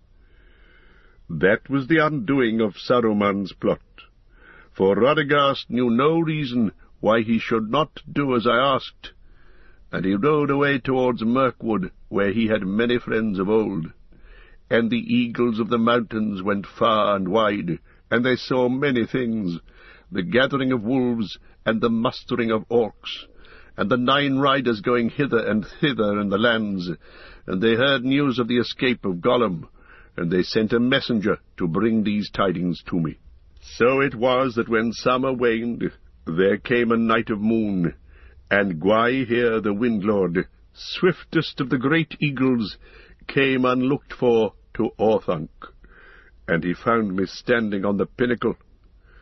That was the undoing of Saruman's plot, for Radagast knew no reason why he should not do as I asked, and he rode away towards Mirkwood, where he had many friends of old. And the eagles of the mountains went far and wide, and they saw many things, the gathering of wolves, and the mustering of orcs, and the 9 riders going hither and thither in the lands, and they heard news of the escape of Gollum, and they sent a messenger to bring these tidings to me. So it was that when summer waned, there came a night of moon, and Gwaihir the Windlord, swiftest of the great eagles, came unlooked for to Orthanc, and he found me standing on the pinnacle.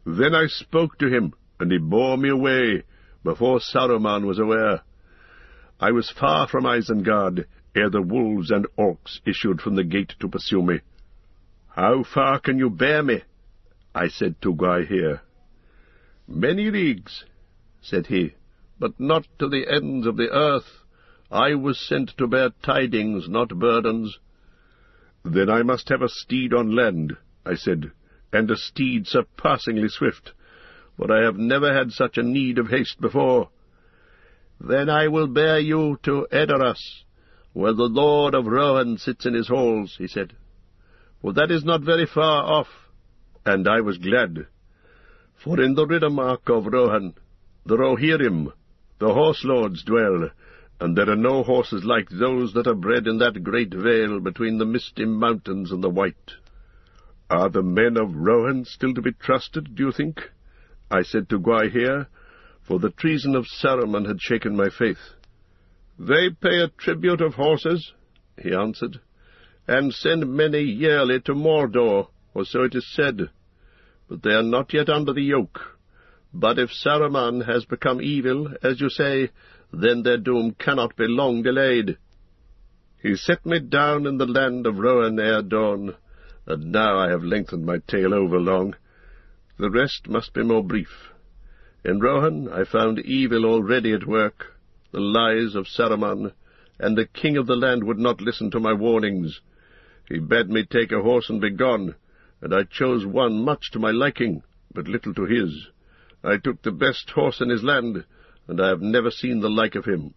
Then I spoke to him, and he bore me away, before Saruman was aware. I was far from Isengard, ere the wolves and orcs issued from the gate to pursue me. How far can you bear me? I said to Gwaihir. Many leagues, said he, but not to the ends of the earth. I was sent to bear tidings, not burdens. Then I must have a steed on land, I said, and a steed surpassingly swift, for I have never had such a need of haste before. Then I will bear you to Edoras, where the Lord of Rohan sits in his halls, he said, for that is not very far off. And I was glad, for in the Riddermark of Rohan, the Rohirrim, the horse-lords, dwell, and there are no horses like those that are bred in that great vale between the misty mountains and the white. Are the men of Rohan still to be trusted, do you think? I said to Gwaihir, for the treason of Saruman had shaken my faith. They pay a tribute of horses, he answered, and send many yearly to Mordor, or so it is said. But they are not yet under the yoke. But if Saruman has become evil, as you say, then their doom cannot be long delayed. He set me down in the land of Rohan ere dawn, and now I have lengthened my tale over long. The rest must be more brief. In Rohan I found evil already at work, the lies of Saruman, and the king of the land would not listen to my warnings. He bade me take a horse and be gone, and I chose one much to my liking, but little to his. I took the best horse in his land, and I have never seen the like of him.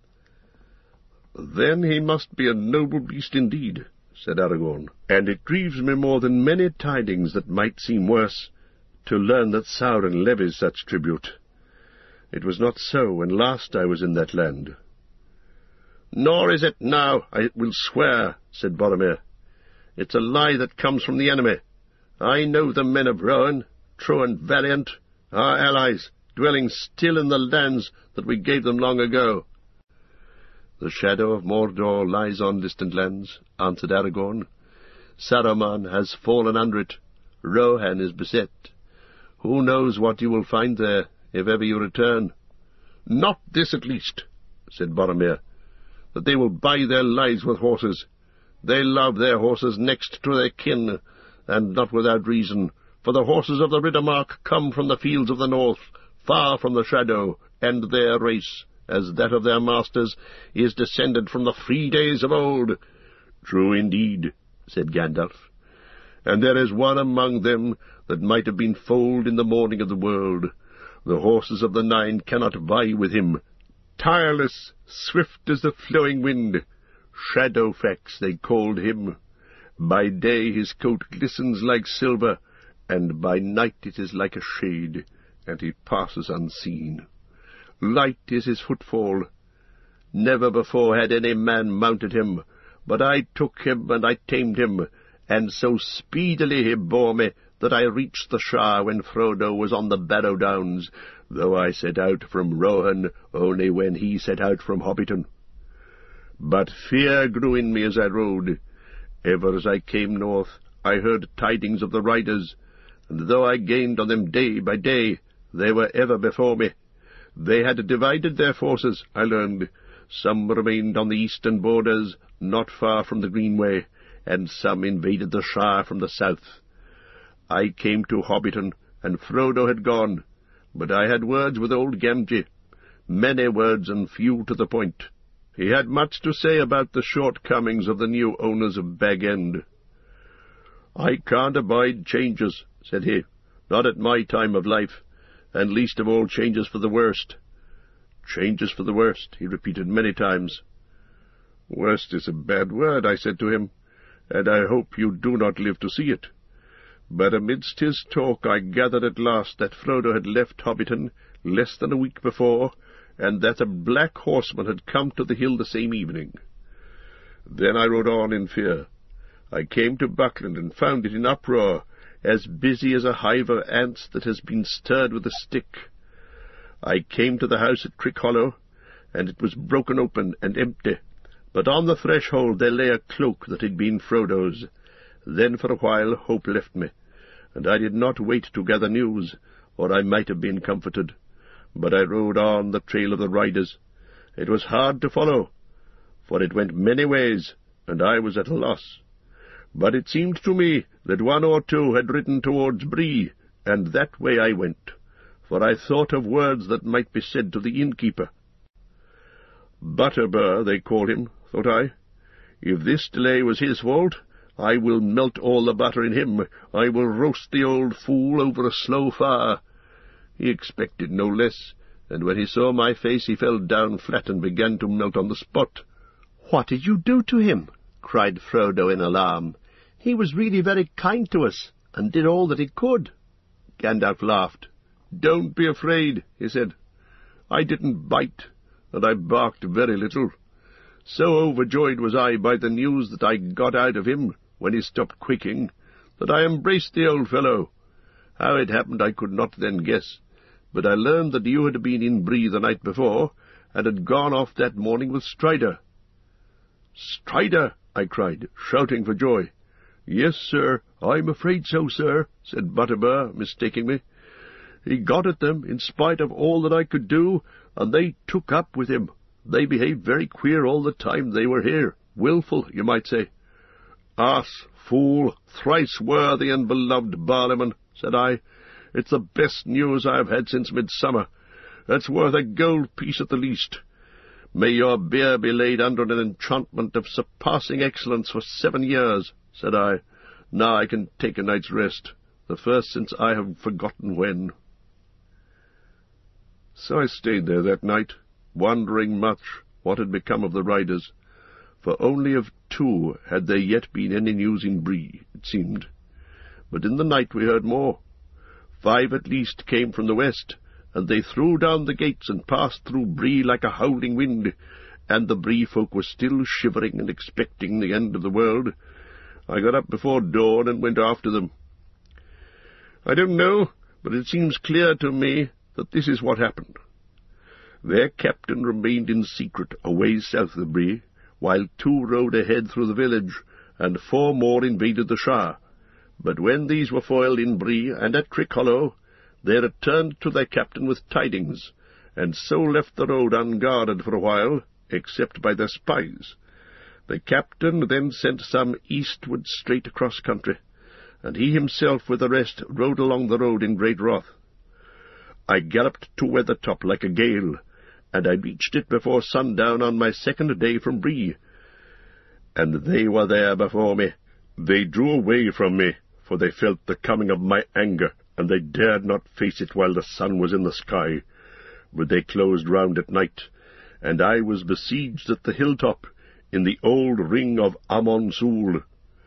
Then he must be a noble beast indeed, said Aragorn, and it grieves me more than many tidings that might seem worse, to learn that Sauron levies such tribute. It was not so when last I was in that land. Nor is it now, I will swear, said Boromir. It's a lie that comes from the enemy. I know the men of Rohan, true and valiant, our allies, dwelling still in the lands that we gave them long ago. The shadow of Mordor lies on distant lands, answered Aragorn. Saruman has fallen under it. Rohan is beset. Who knows what you will find there, if ever you return? Not this, at least, said Boromir, that they will buy their lives with horses. They love their horses next to their kin, and not without reason, for the horses of the Riddermark come from the fields of the north, far from the shadow, and their race, as that of their masters, is descended from the free days of old. True indeed, said Gandalf, and there is one among them that might have been foaled in the morning of the world. The horses of the Nine cannot vie with him. Tireless, swift as the flowing wind, Shadowfax they called him. By day his coat glistens like silver, and by night it is like a shade, and he passes unseen. Light is his footfall. Never before had any man mounted him, but I took him and I tamed him, and so speedily he bore me that I reached the Shire when Frodo was on the Barrow Downs, though I set out from Rohan only when he set out from Hobbiton. But fear grew in me as I rode. Ever as I came north, I heard tidings of the riders, and though I gained on them day by day, they were ever before me. They had divided their forces, I learned. Some remained on the eastern borders, not far from the Greenway, and some invaded the Shire from the south. I came to Hobbiton, and Frodo had gone, but I had words with old Gamgee, many words and few to the point. He had much to say about the shortcomings of the new owners of Bag End. I can't abide changes, said he, not at my time of life, and least of all changes for the worst. Changes for the worst, he repeated many times. Worst is a bad word, I said to him, and I hope you do not live to see it. But amidst his talk I gathered at last that Frodo had left Hobbiton less than a week before, and that a black horseman had come to the hill the same evening. Then I rode on in fear. I came to Buckland and found it in uproar, as busy as a hive of ants that has been stirred with a stick. I came to the house at Crickhollow, and it was broken open and empty, but on the threshold there lay a cloak that had been Frodo's. Then for a while hope left me. and I did not wait to gather news, or I might have been comforted. But I rode on the trail of the riders. It was hard to follow, for it went many ways, and I was at a loss. But it seemed to me that one or two had ridden towards Bree, and that way I went, for I thought of words that might be said to the innkeeper. Butterbur, they call him, thought I. If this delay was his fault, I will melt all the butter in him. I will roast the old fool over a slow fire. He expected no less, and when he saw my face he fell down flat and began to melt on the spot. "What did you do to him?" cried Frodo in alarm. "He was really very kind to us, and did all that he could." Gandalf laughed. "Don't be afraid," he said. "I didn't bite, and I barked very little. So overjoyed was I by the news that I got out of him when he stopped quaking, that I embraced the old fellow. How it happened I could not then guess, but I learned that you had been in Bree the night before, and had gone off that morning with Strider." "Strider!" I cried, shouting for joy. "Yes, sir, I'm afraid so, sir," said Butterbur, mistaking me. "He got at them, in spite of all that I could do, and they took up with him. They behaved very queer all the time they were here. Wilful, you might say." "Ass, fool, thrice worthy and beloved Barliman," said I. "It's the best news I have had since midsummer. It's worth a gold piece at the least. May your bier be laid under an enchantment of surpassing excellence for 7 years, said I. Now I can take a night's rest, the first since I have forgotten when. So I stayed there that night, wondering much what had become of the riders, for only of 2 had there yet been any news in Bree, it seemed. But in the night we heard more. 5 at least came from the west, and they threw down the gates and passed through Bree like a howling wind, and the Bree folk were still shivering and expecting the end of the world. I got up before dawn and went after them. I don't know, but it seems clear to me that this is what happened. Their captain remained in secret a ways south of Bree, while 2 rode ahead through the village, and 4 more invaded the Shire. But when these were foiled in Bree and at Crickhollow, they returned to their captain with tidings, and so left the road unguarded for a while, except by their spies. The captain then sent some eastward straight across country, and he himself with the rest rode along the road in great wrath. I galloped to Weathertop like a gale, and I reached it before sundown on my 2nd day from Bree. And they were there before me. They drew away from me, for they felt the coming of my anger, and they dared not face it while the sun was in the sky. But they closed round at night, and I was besieged at the hilltop, in the old ring of Amon Sul.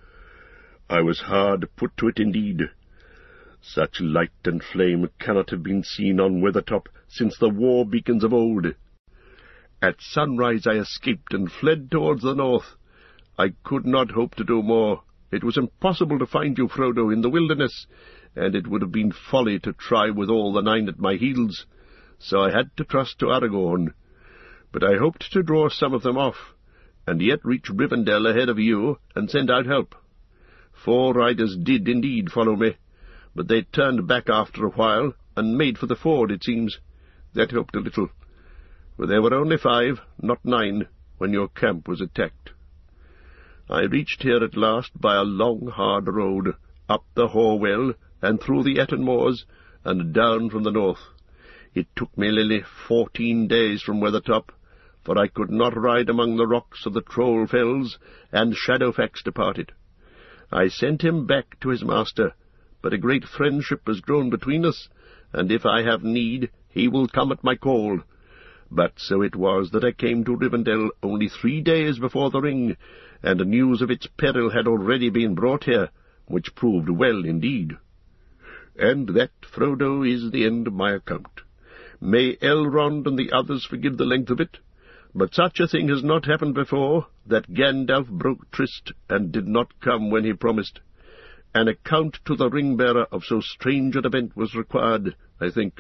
I was hard put to it indeed. Such light and flame cannot have been seen on Weathertop since the war beacons of old. At sunrise I escaped and fled towards the north. I could not hope to do more. It was impossible to find you, Frodo, in the wilderness, and it would have been folly to try with all the 9 at my heels, so I had to trust to Aragorn. But I hoped to draw some of them off, and yet reach Rivendell ahead of you, and send out help. 4 riders did indeed follow me, but they turned back after a while, and made for the ford, it seems. That helped a little, for there were only 5, not 9, when your camp was attacked. I reached here at last by a long, hard road, up the Horwell, and through the Eton moors, and down from the north. It took me nearly 14 days from Weathertop, for I could not ride among the rocks of the Troll Fells, and Shadowfax departed. I sent him back to his master, but a great friendship has grown between us, and if I have need, he will come at my call. But so it was that I came to Rivendell only 3 days before the ring, and news of its peril had already been brought here, which proved well indeed. And that, Frodo, is the end of my account. May Elrond and the others forgive the length of it, but such a thing has not happened before, that Gandalf broke tryst, and did not come when he promised. An account to the ring-bearer of so strange an event was required, I think.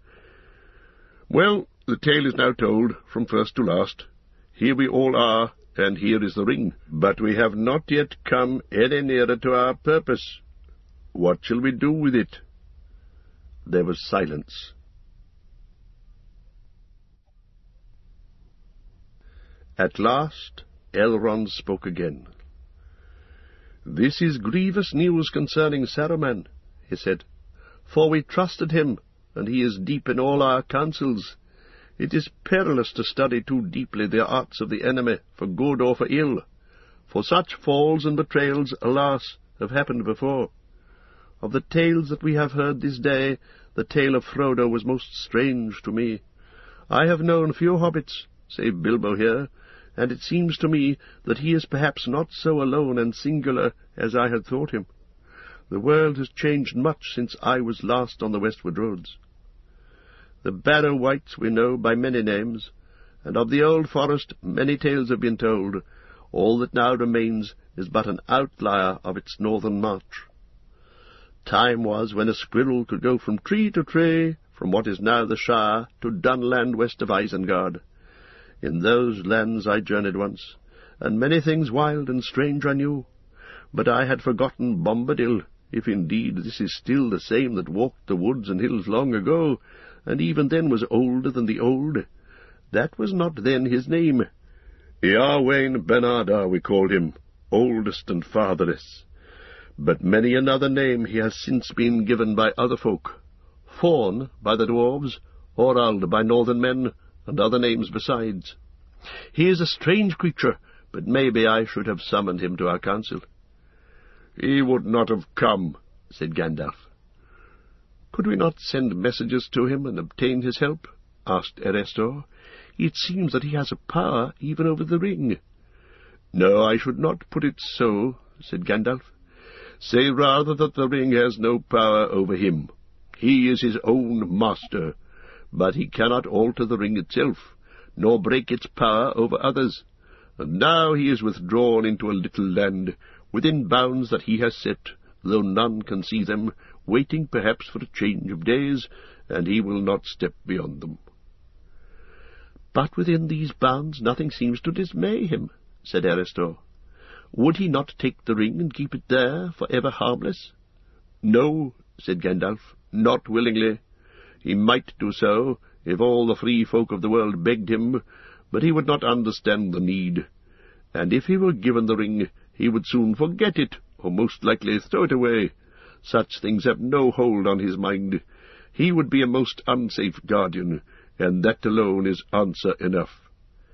Well, the tale is now told, from first to last. Here we all are, and here is the ring, but we have not yet come any nearer to our purpose. What shall we do with it?" There was silence. At last Elrond spoke again. "This is grievous news concerning Saruman," he said, "for we trusted him, and he is deep in all our counsels. It is perilous to study too deeply the arts of the enemy, for good or for ill, for such falls and betrayals, alas, have happened before. Of the tales that we have heard this day, the tale of Frodo was most strange to me. I have known few hobbits, save Bilbo here, and it seems to me that he is perhaps not so alone and singular as I had thought him. The world has changed much since I was last on the westward roads. The Barrow Wights we know by many names, and of the old forest many tales have been told. All that now remains is but an outlier of its northern march. Time was when a squirrel could go from tree to tree, from what is now the Shire to Dunland west of Isengard. In those lands I journeyed once, and many things wild and strange I knew. But I had forgotten Bombadil, if indeed this is still the same that walked the woods and hills long ago, and even then was older than the old. That was not then his name. Eärwain Ben-Adar we called him, oldest and fatherless. But many another name he has since been given by other folk. Fawn by the dwarves, Orald by northern men, and other names besides. He is a strange creature, but maybe I should have summoned him to our council." "He would not have come," said Gandalf. "Could we not send messengers to him and obtain his help?" asked Erestor. "It seems that he has a power even over the ring." "No, I should not put it so," said Gandalf. "Say rather that the ring has no power over him. He is his own master, but he cannot alter the ring itself, nor break its power over others. And now he is withdrawn into a little land, within bounds that he has set, though none can see them, waiting perhaps for a change of days, and he will not step beyond them." "But within these bounds nothing seems to dismay him," said Erestor. "Would he not take the ring and keep it there, for ever harmless?" "No," said Gandalf, "not willingly. He might do so, if all the free folk of the world begged him, but he would not understand the need. And if he were given the ring, he would soon forget it, or most likely throw it away. Such things have no hold on his mind. He would be a most unsafe guardian, and that alone is answer enough."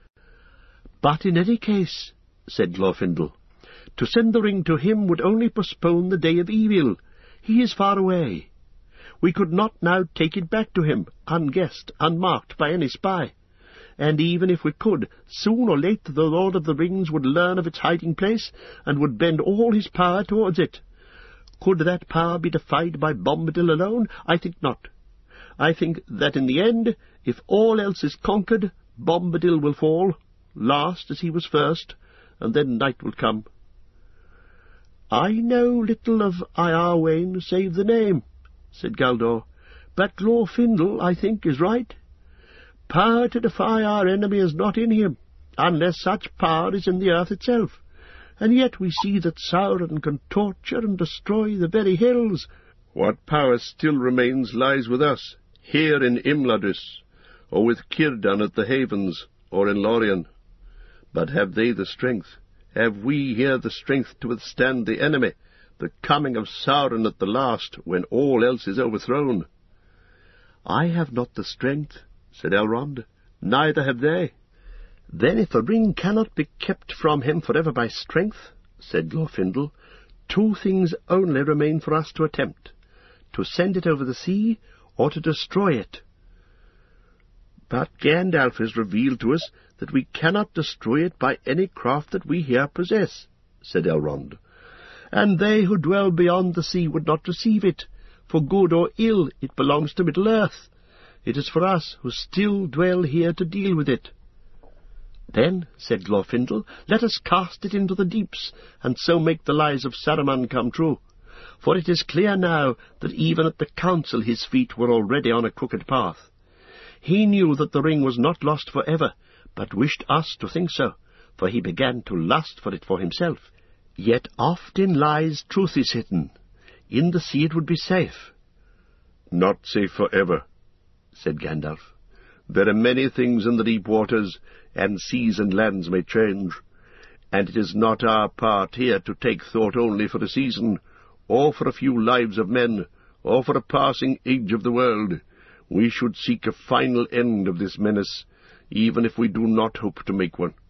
"But in any case," said Glorfindel, "to send the ring to him would only postpone the day of evil. He is far away. We could not now take it back to him, unguessed, unmarked by any spy. And even if we could, soon or late the Lord of the Rings would learn of its hiding-place, and would bend all his power towards it. Could that power be defied by Bombadil alone? I think not. I think that in the end, if all else is conquered, Bombadil will fall, last as he was first, and then night will come." "I know little of Eärwain save the name," said Galdor, "but Glorfindel, I think, is right. Power to defy our enemy is not in him, unless such power is in the earth itself. And yet we see that Sauron can torture and destroy the very hills." "What power still remains lies with us, here in Imladris, or with Círdan at the Havens, or in Lorien. But have they the strength? Have we here the strength to withstand the enemy, the coming of Sauron at the last, when all else is overthrown?" "I have not the strength," said Elrond. "Neither have they." "Then if the ring cannot be kept from him forever by strength," said Glorfindel, "two things only remain for us to attempt: to send it over the sea, or to destroy it." "But Gandalf has revealed to us that we cannot destroy it by any craft that we here possess," said Elrond. "And they who dwell beyond the sea would not receive it. For good or ill, it belongs to Middle-earth. It is for us who still dwell here to deal with it." "Then," said Glorfindel, "let us cast it into the deeps, and so make the lies of Saruman come true. For it is clear now that even at the council his feet were already on a crooked path. He knew that the ring was not lost for ever, but wished us to think so, for he began to lust for it for himself. Yet oft in lies truth is hidden. In the sea it would be safe." "Not safe forever," said Gandalf. "There are many things in the deep waters, and seas and lands may change, and it is not our part here to take thought only for a season, or for a few lives of men, or for a passing age of the world. We should seek a final end of this menace, even if we do not hope to make one."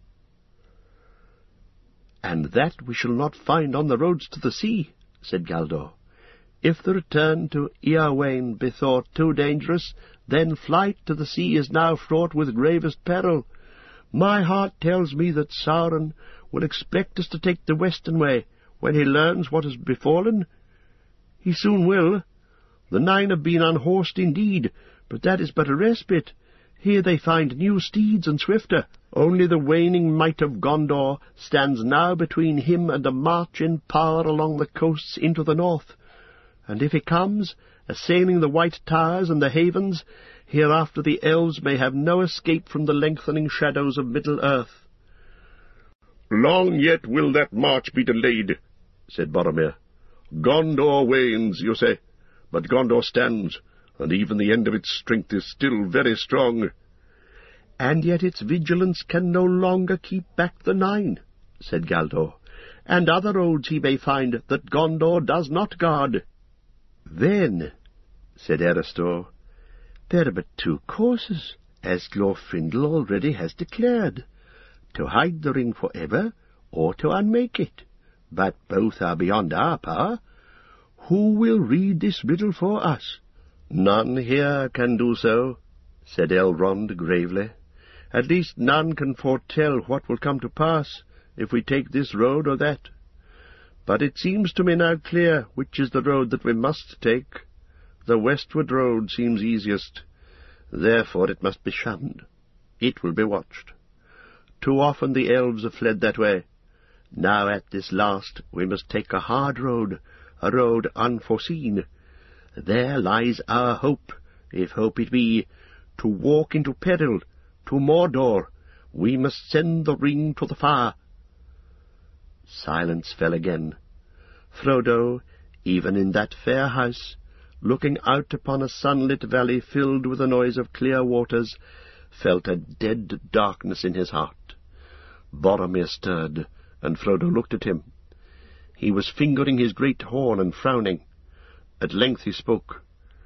"And that we shall not find on the roads to the sea," said Galdor. "If the return to Eorwain be thought too dangerous, then flight to the sea is now fraught with gravest peril. My heart tells me that Sauron will expect us to take the western way when he learns what has befallen. He soon will. The Nine have been unhorsed indeed, but that is but a respite. Here they find new steeds and swifter. Only the waning might of Gondor stands now between him and a march in power along the coasts into the north. And if he comes, assailing the White Towers and the havens, hereafter the elves may have no escape from the lengthening shadows of Middle-earth." "Long yet will that march be delayed," said Boromir. "Gondor wanes, you say, but Gondor stands, and even the end of its strength is still very strong." "And yet its vigilance can no longer keep back the Nine," said Galdor, "and other roads he may find that Gondor does not guard." "Then," said Erestor, "there are but two courses, as Glorfindel already has declared, to hide the ring forever, or to unmake it. But both are beyond our power. Who will read this riddle for us?" "None here can do so," said Elrond gravely. "At least none can foretell what will come to pass, if we take this road or that. But it seems to me now clear which is the road that we must take. The westward road seems easiest. Therefore it must be shunned. It will be watched. Too often the elves have fled that way. Now at this last we must take a hard road, a road unforeseen. There lies our hope, if hope it be, to walk into peril, to Mordor. We must send the ring to the fire." Silence fell again. Frodo, even in that fair house, looking out upon a sunlit valley filled with the noise of clear waters, felt a dead darkness in his heart. Boromir stirred, and Frodo looked at him. He was fingering his great horn and frowning. At length he spoke.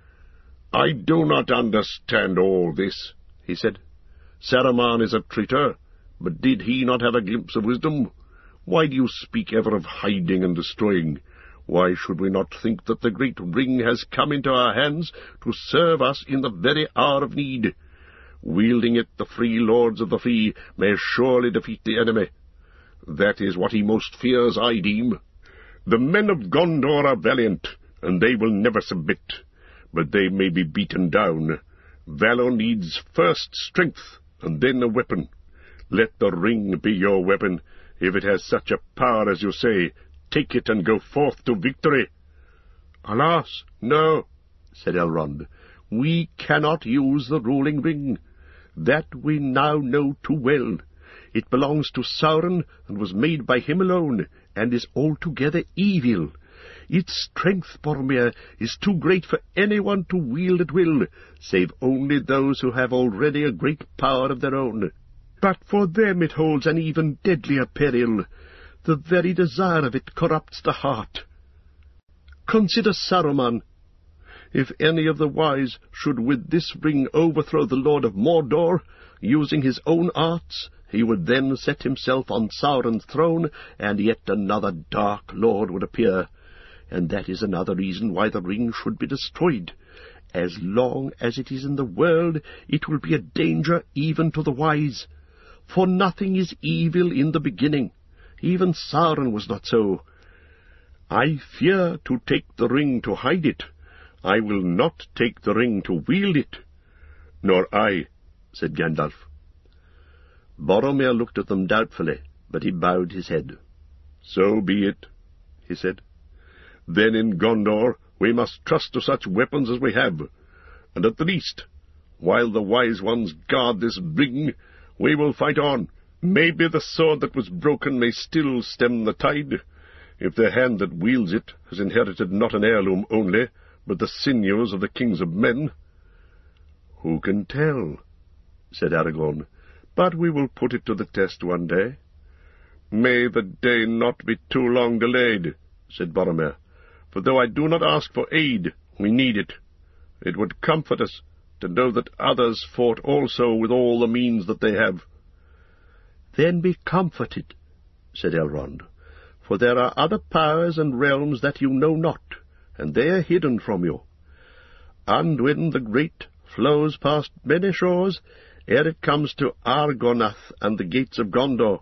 "I do not understand all this," he said. "Saruman is a traitor, but did he not have a glimpse of wisdom? Why do you speak ever of hiding and destroying? Why should we not think that the great ring has come into our hands to serve us in the very hour of need? Wielding it, the free lords of the free may surely defeat the enemy. That is what he most fears, I deem. The men of Gondor are valiant, and they will never submit, but they may be beaten down. Valor needs first strength, and then a weapon. Let the ring be your weapon. If it has such a power as you say, take it and go forth to victory." "Alas, no," said Elrond. "We cannot use the ruling ring. That we now know too well. It belongs to Sauron, and was made by him alone, and is altogether evil. Its strength, Boromir, is too great for anyone to wield at will, save only those who have already a great power of their own. But for them it holds an even deadlier peril. The very desire of it corrupts the heart. Consider Saruman. If any of the wise should with this ring overthrow the Lord of Mordor, using his own arts, he would then set himself on Sauron's throne, and yet another dark lord would appear. And that is another reason why the ring should be destroyed. As long as it is in the world, it will be a danger even to the wise. For nothing is evil in the beginning. Even Sauron was not so. I fear to take the ring to hide it. I will not take the ring to wield it." "Nor I," said Gandalf. Boromir looked at them doubtfully, but he bowed his head. "So be it," he said. "Then in Gondor we must trust to such weapons as we have, and at the least, while the wise ones guard this ring, we will fight on. Maybe the sword that was broken may still stem the tide. if the hand that wields it has inherited not an heirloom only, but the sinews of the kings of men." "Who can tell?" said Aragorn. "But we will put it to the test one day." "May the day not be too long delayed," said Boromir, "for though I do not ask for aid, we need it. It would comfort us to know that others fought also with all the means that they have." "Then be comforted," said Elrond, "for there are other powers and realms that you know not, and they are hidden from you. Anduin the Great flows past many shores ere it comes to Argonath and the gates of Gondor."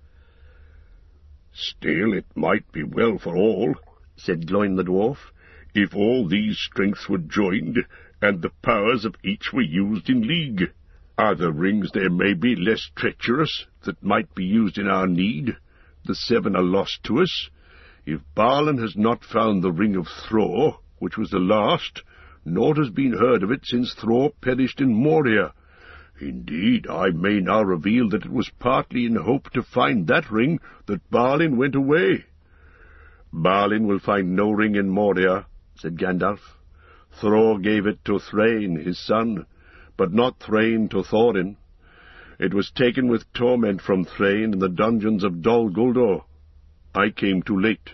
"Still it might be well for all," said Gloin the dwarf, "if all these strengths were joined, and the powers of each were used in league. Other rings there may be less treacherous, that might be used in our need. The seven are lost to us. If Balin has not found the ring of Thror, which was the last, naught has been heard of it since Thror perished in Moria. Indeed, I may now reveal that it was partly in hope to find that ring that Balin went away." "Balin will find no ring in Moria," said Gandalf. "Thror gave it to Thrain, his son, but not Thrain to Thorin. It was taken with torment from Thrain in the dungeons of Dol Guldur. I came too late."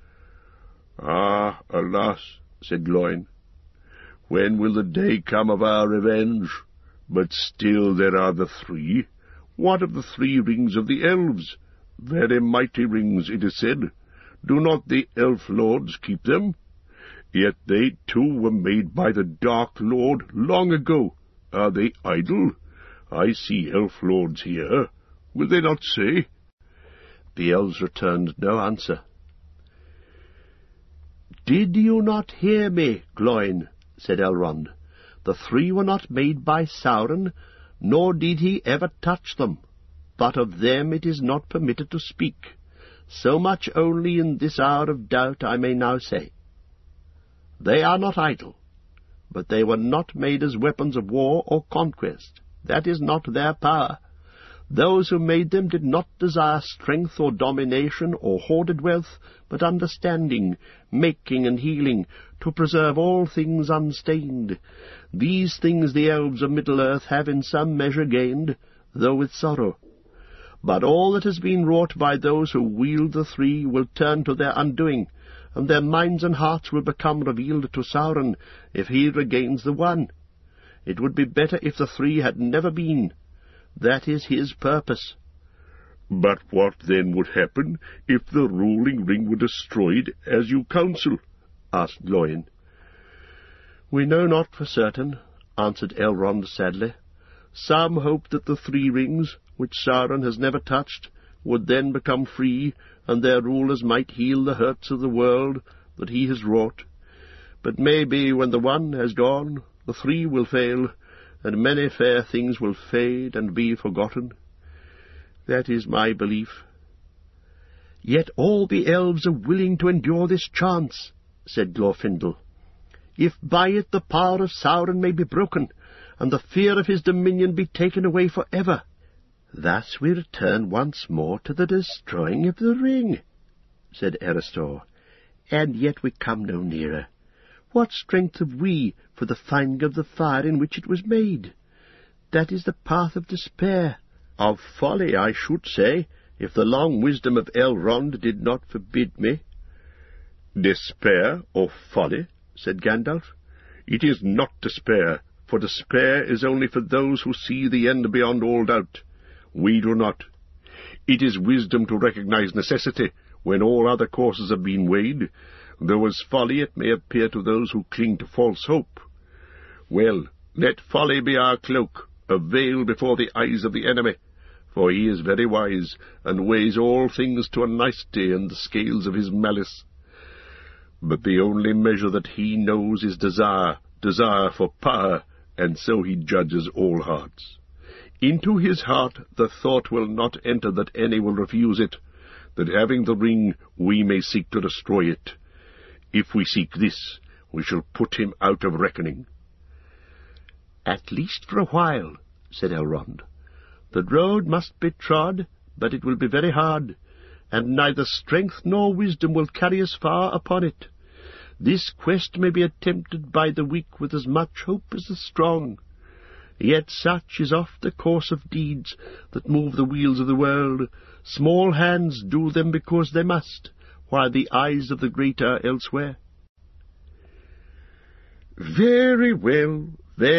"Ah, alas," said Gloin, "when will the day come of our revenge? But still there are the three. What of the 3 rings of the elves? Very mighty rings, it is said. Do not the elf lords keep them? Yet they too were made by the Dark Lord long ago. Are they idle? I see elf lords here. Will they not say?" The elves returned no answer. "Did you not hear me, Gloin?" said Elrond. "The 3 were not made by Sauron, nor did he ever touch them. But of them it is not permitted to speak. So much only in this hour of doubt I may now say. They are not idle, but they were not made as weapons of war or conquest. That is not their power. Those who made them did not desire strength or domination or hoarded wealth, but understanding, making and healing, to preserve all things unstained. These things the elves of Middle-earth have in some measure gained, though with sorrow. But all that has been wrought by those who wield the 3 will turn to their undoing, and their minds and hearts will become revealed to Sauron if he regains the 1. It would be better if the 3 had never been. That is his purpose." "But what then would happen if the ruling ring were destroyed, as you counsel?" asked Gloin. "We know not for certain," answered Elrond sadly. "Some hope that the 3 rings, which Sauron has never touched, would then become free, and their rulers might heal the hurts of the world that he has wrought. But maybe when the 1 has gone, the 3 will fail, and many fair things will fade and be forgotten. That is my belief." "Yet all the elves are willing to endure this chance," said Glorfindel. "If by it the power of Sauron may be broken, and the fear of his dominion be taken away for ever." "Thus we return once more to the destroying of the ring," said Erestor, "and yet we come no nearer. What strength have we for the finding of the fire in which it was made? That is the path of despair, of folly, I should say, if the long wisdom of Elrond did not forbid me." "Despair or folly?" said Gandalf. "It is not despair, for despair is only for those who see the end beyond all doubt. We do not. It is wisdom to recognize necessity when all other courses have been weighed, though as folly it may appear to those who cling to false hope. Well, let folly be our cloak, a veil before the eyes of the enemy, for he is very wise, and weighs all things to a nicety in the scales of his malice. But the only measure that he knows is desire for power, and so he judges all hearts. Into his heart the thought will not enter that any will refuse it, that having the ring we may seek to destroy it. If we seek this, we shall put him out of reckoning." "At least for a while," said Elrond. "The road must be trod, but it will be very hard, and neither strength nor wisdom will carry us far upon it. This quest may be attempted by the weak with as much hope as the strong. Yet such is oft the course of deeds that move the wheels of the world. Small hands do them because they must, while the eyes of the great are elsewhere. Very well,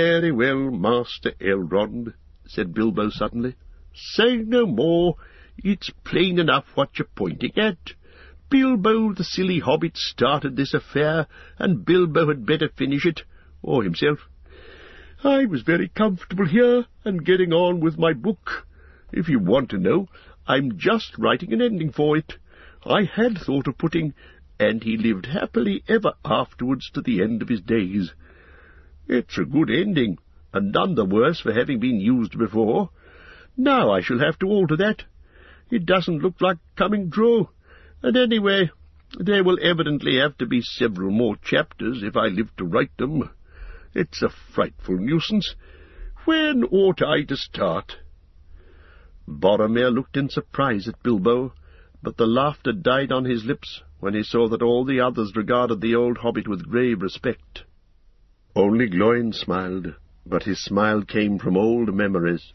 Master Elrond, said Bilbo suddenly. Say no more. It's plain enough what you're pointing at. Bilbo the silly hobbit started this affair, and Bilbo had better finish it, or himself. I was very comfortable here, and getting on with my book. If you want to know, I'm just writing an ending for it. I had thought of putting, and he lived happily ever afterwards to the end of his days. It's a good ending, and none the worse for having been used before. Now I shall have to alter that. It doesn't look like coming true, and anyway, there will evidently have to be several more chapters if I live to write them. It's a frightful nuisance. When ought I to start? Boromir looked in surprise at Bilbo, but the laughter died on his lips when he saw that all the others regarded the old hobbit with grave respect. Only Gloin smiled, but his smile came from old memories.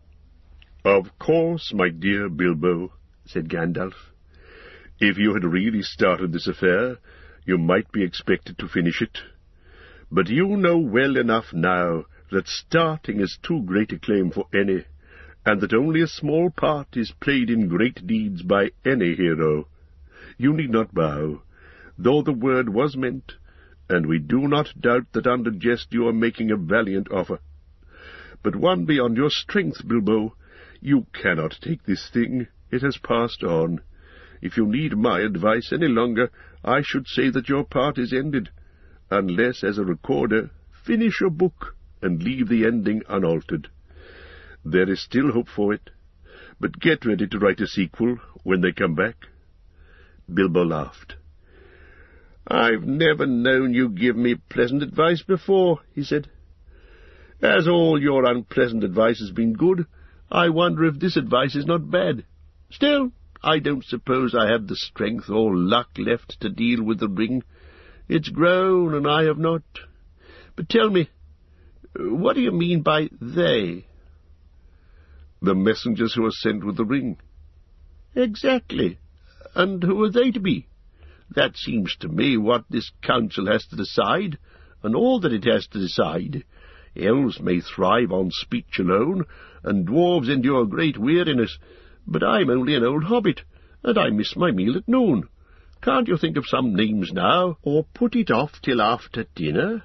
Of course, my dear Bilbo, said Gandalf. If you had really started this affair, you might be expected to finish it. But you know well enough now that starting is too great a claim for any, and that only a small part is played in great deeds by any hero. You need not bow, though the word was meant, and we do not doubt that under jest you are making a valiant offer. But one beyond your strength, Bilbo. You cannot take this thing. It has passed on. If you need my advice any longer, I should say that your part is ended, unless, as a recorder, finish your book and leave the ending unaltered. There is still hope for it, but get ready to write a sequel when they come back. Bilbo laughed. I've never known you give me pleasant advice before, he said. As all your unpleasant advice has been good, I wonder if this advice is not bad. Still, I don't suppose I have the strength or luck left to deal with the ring. It's grown, and I have not. But tell me, what do you mean by they? The messengers who are sent with the ring. Exactly. And who are they to be? That seems to me what this council has to decide, and all that it has to decide. Elves may thrive on speech alone, and dwarves endure great weariness, but I'm only an old hobbit, and I miss my meal at noon. Can't you think of some names now, or put it off till after dinner?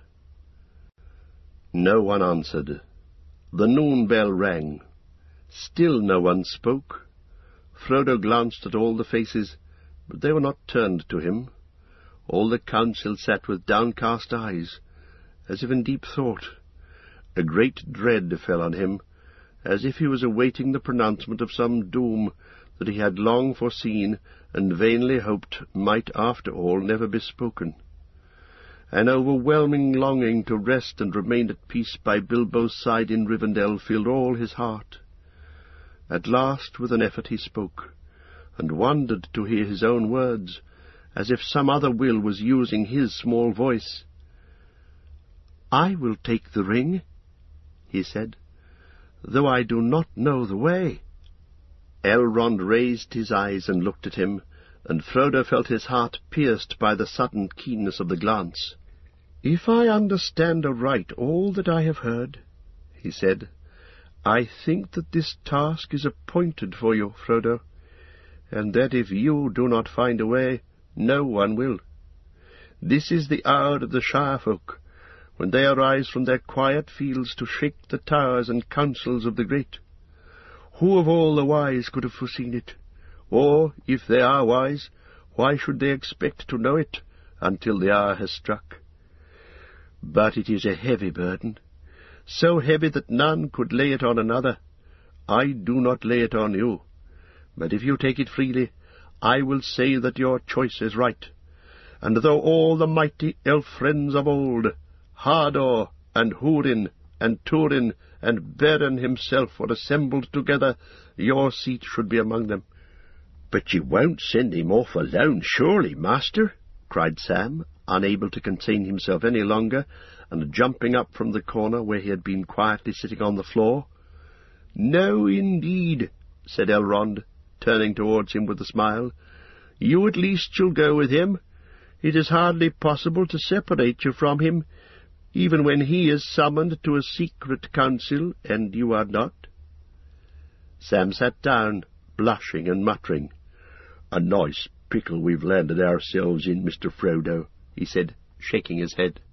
No one answered. The noon bell rang. Still no one spoke. Frodo glanced at all the faces, but they were not turned to him. All the council sat with downcast eyes, as if in deep thought. A great dread fell on him, as if he was awaiting the pronouncement of some doom that he had long foreseen and vainly hoped might after all never be spoken. An overwhelming longing to rest and remain at peace by Bilbo's side in Rivendell filled all his heart. At last, with an effort, he spoke, and wondered to hear his own words, as if some other will was using his small voice. "I will take the ring," he said, "though I do not know the way." Elrond raised his eyes and looked at him, and Frodo felt his heart pierced by the sudden keenness of the glance. "If I understand aright all that I have heard," he said, "I think that this task is appointed for you, Frodo, and that if you do not find a way, no one will. This is the hour of the Shire folk, when they arise from their quiet fields to shake the towers and councils of the great. Who of all the wise could have foreseen it? Or, if they are wise, why should they expect to know it until the hour has struck? But it is a heavy burden, so heavy that none could lay it on another. I do not lay it on you, but if you take it freely, I will say that your choice is right. And though all the mighty elf friends of old, Hador, and Húrin, and Túrin, and Beren himself were assembled together, your seat should be among them. "But you won't send him off alone, surely, master?" cried Sam, unable to contain himself any longer, and jumping up from the corner where he had been quietly sitting on the floor. "No, indeed," said Elrond, turning towards him with a smile. "You at least shall go with him. It is hardly possible to separate you from him, even when he is summoned to a secret council, and you are not." Sam sat down, blushing and muttering. "A nice pickle we've landed ourselves in, Mr. Frodo," he said, shaking his head.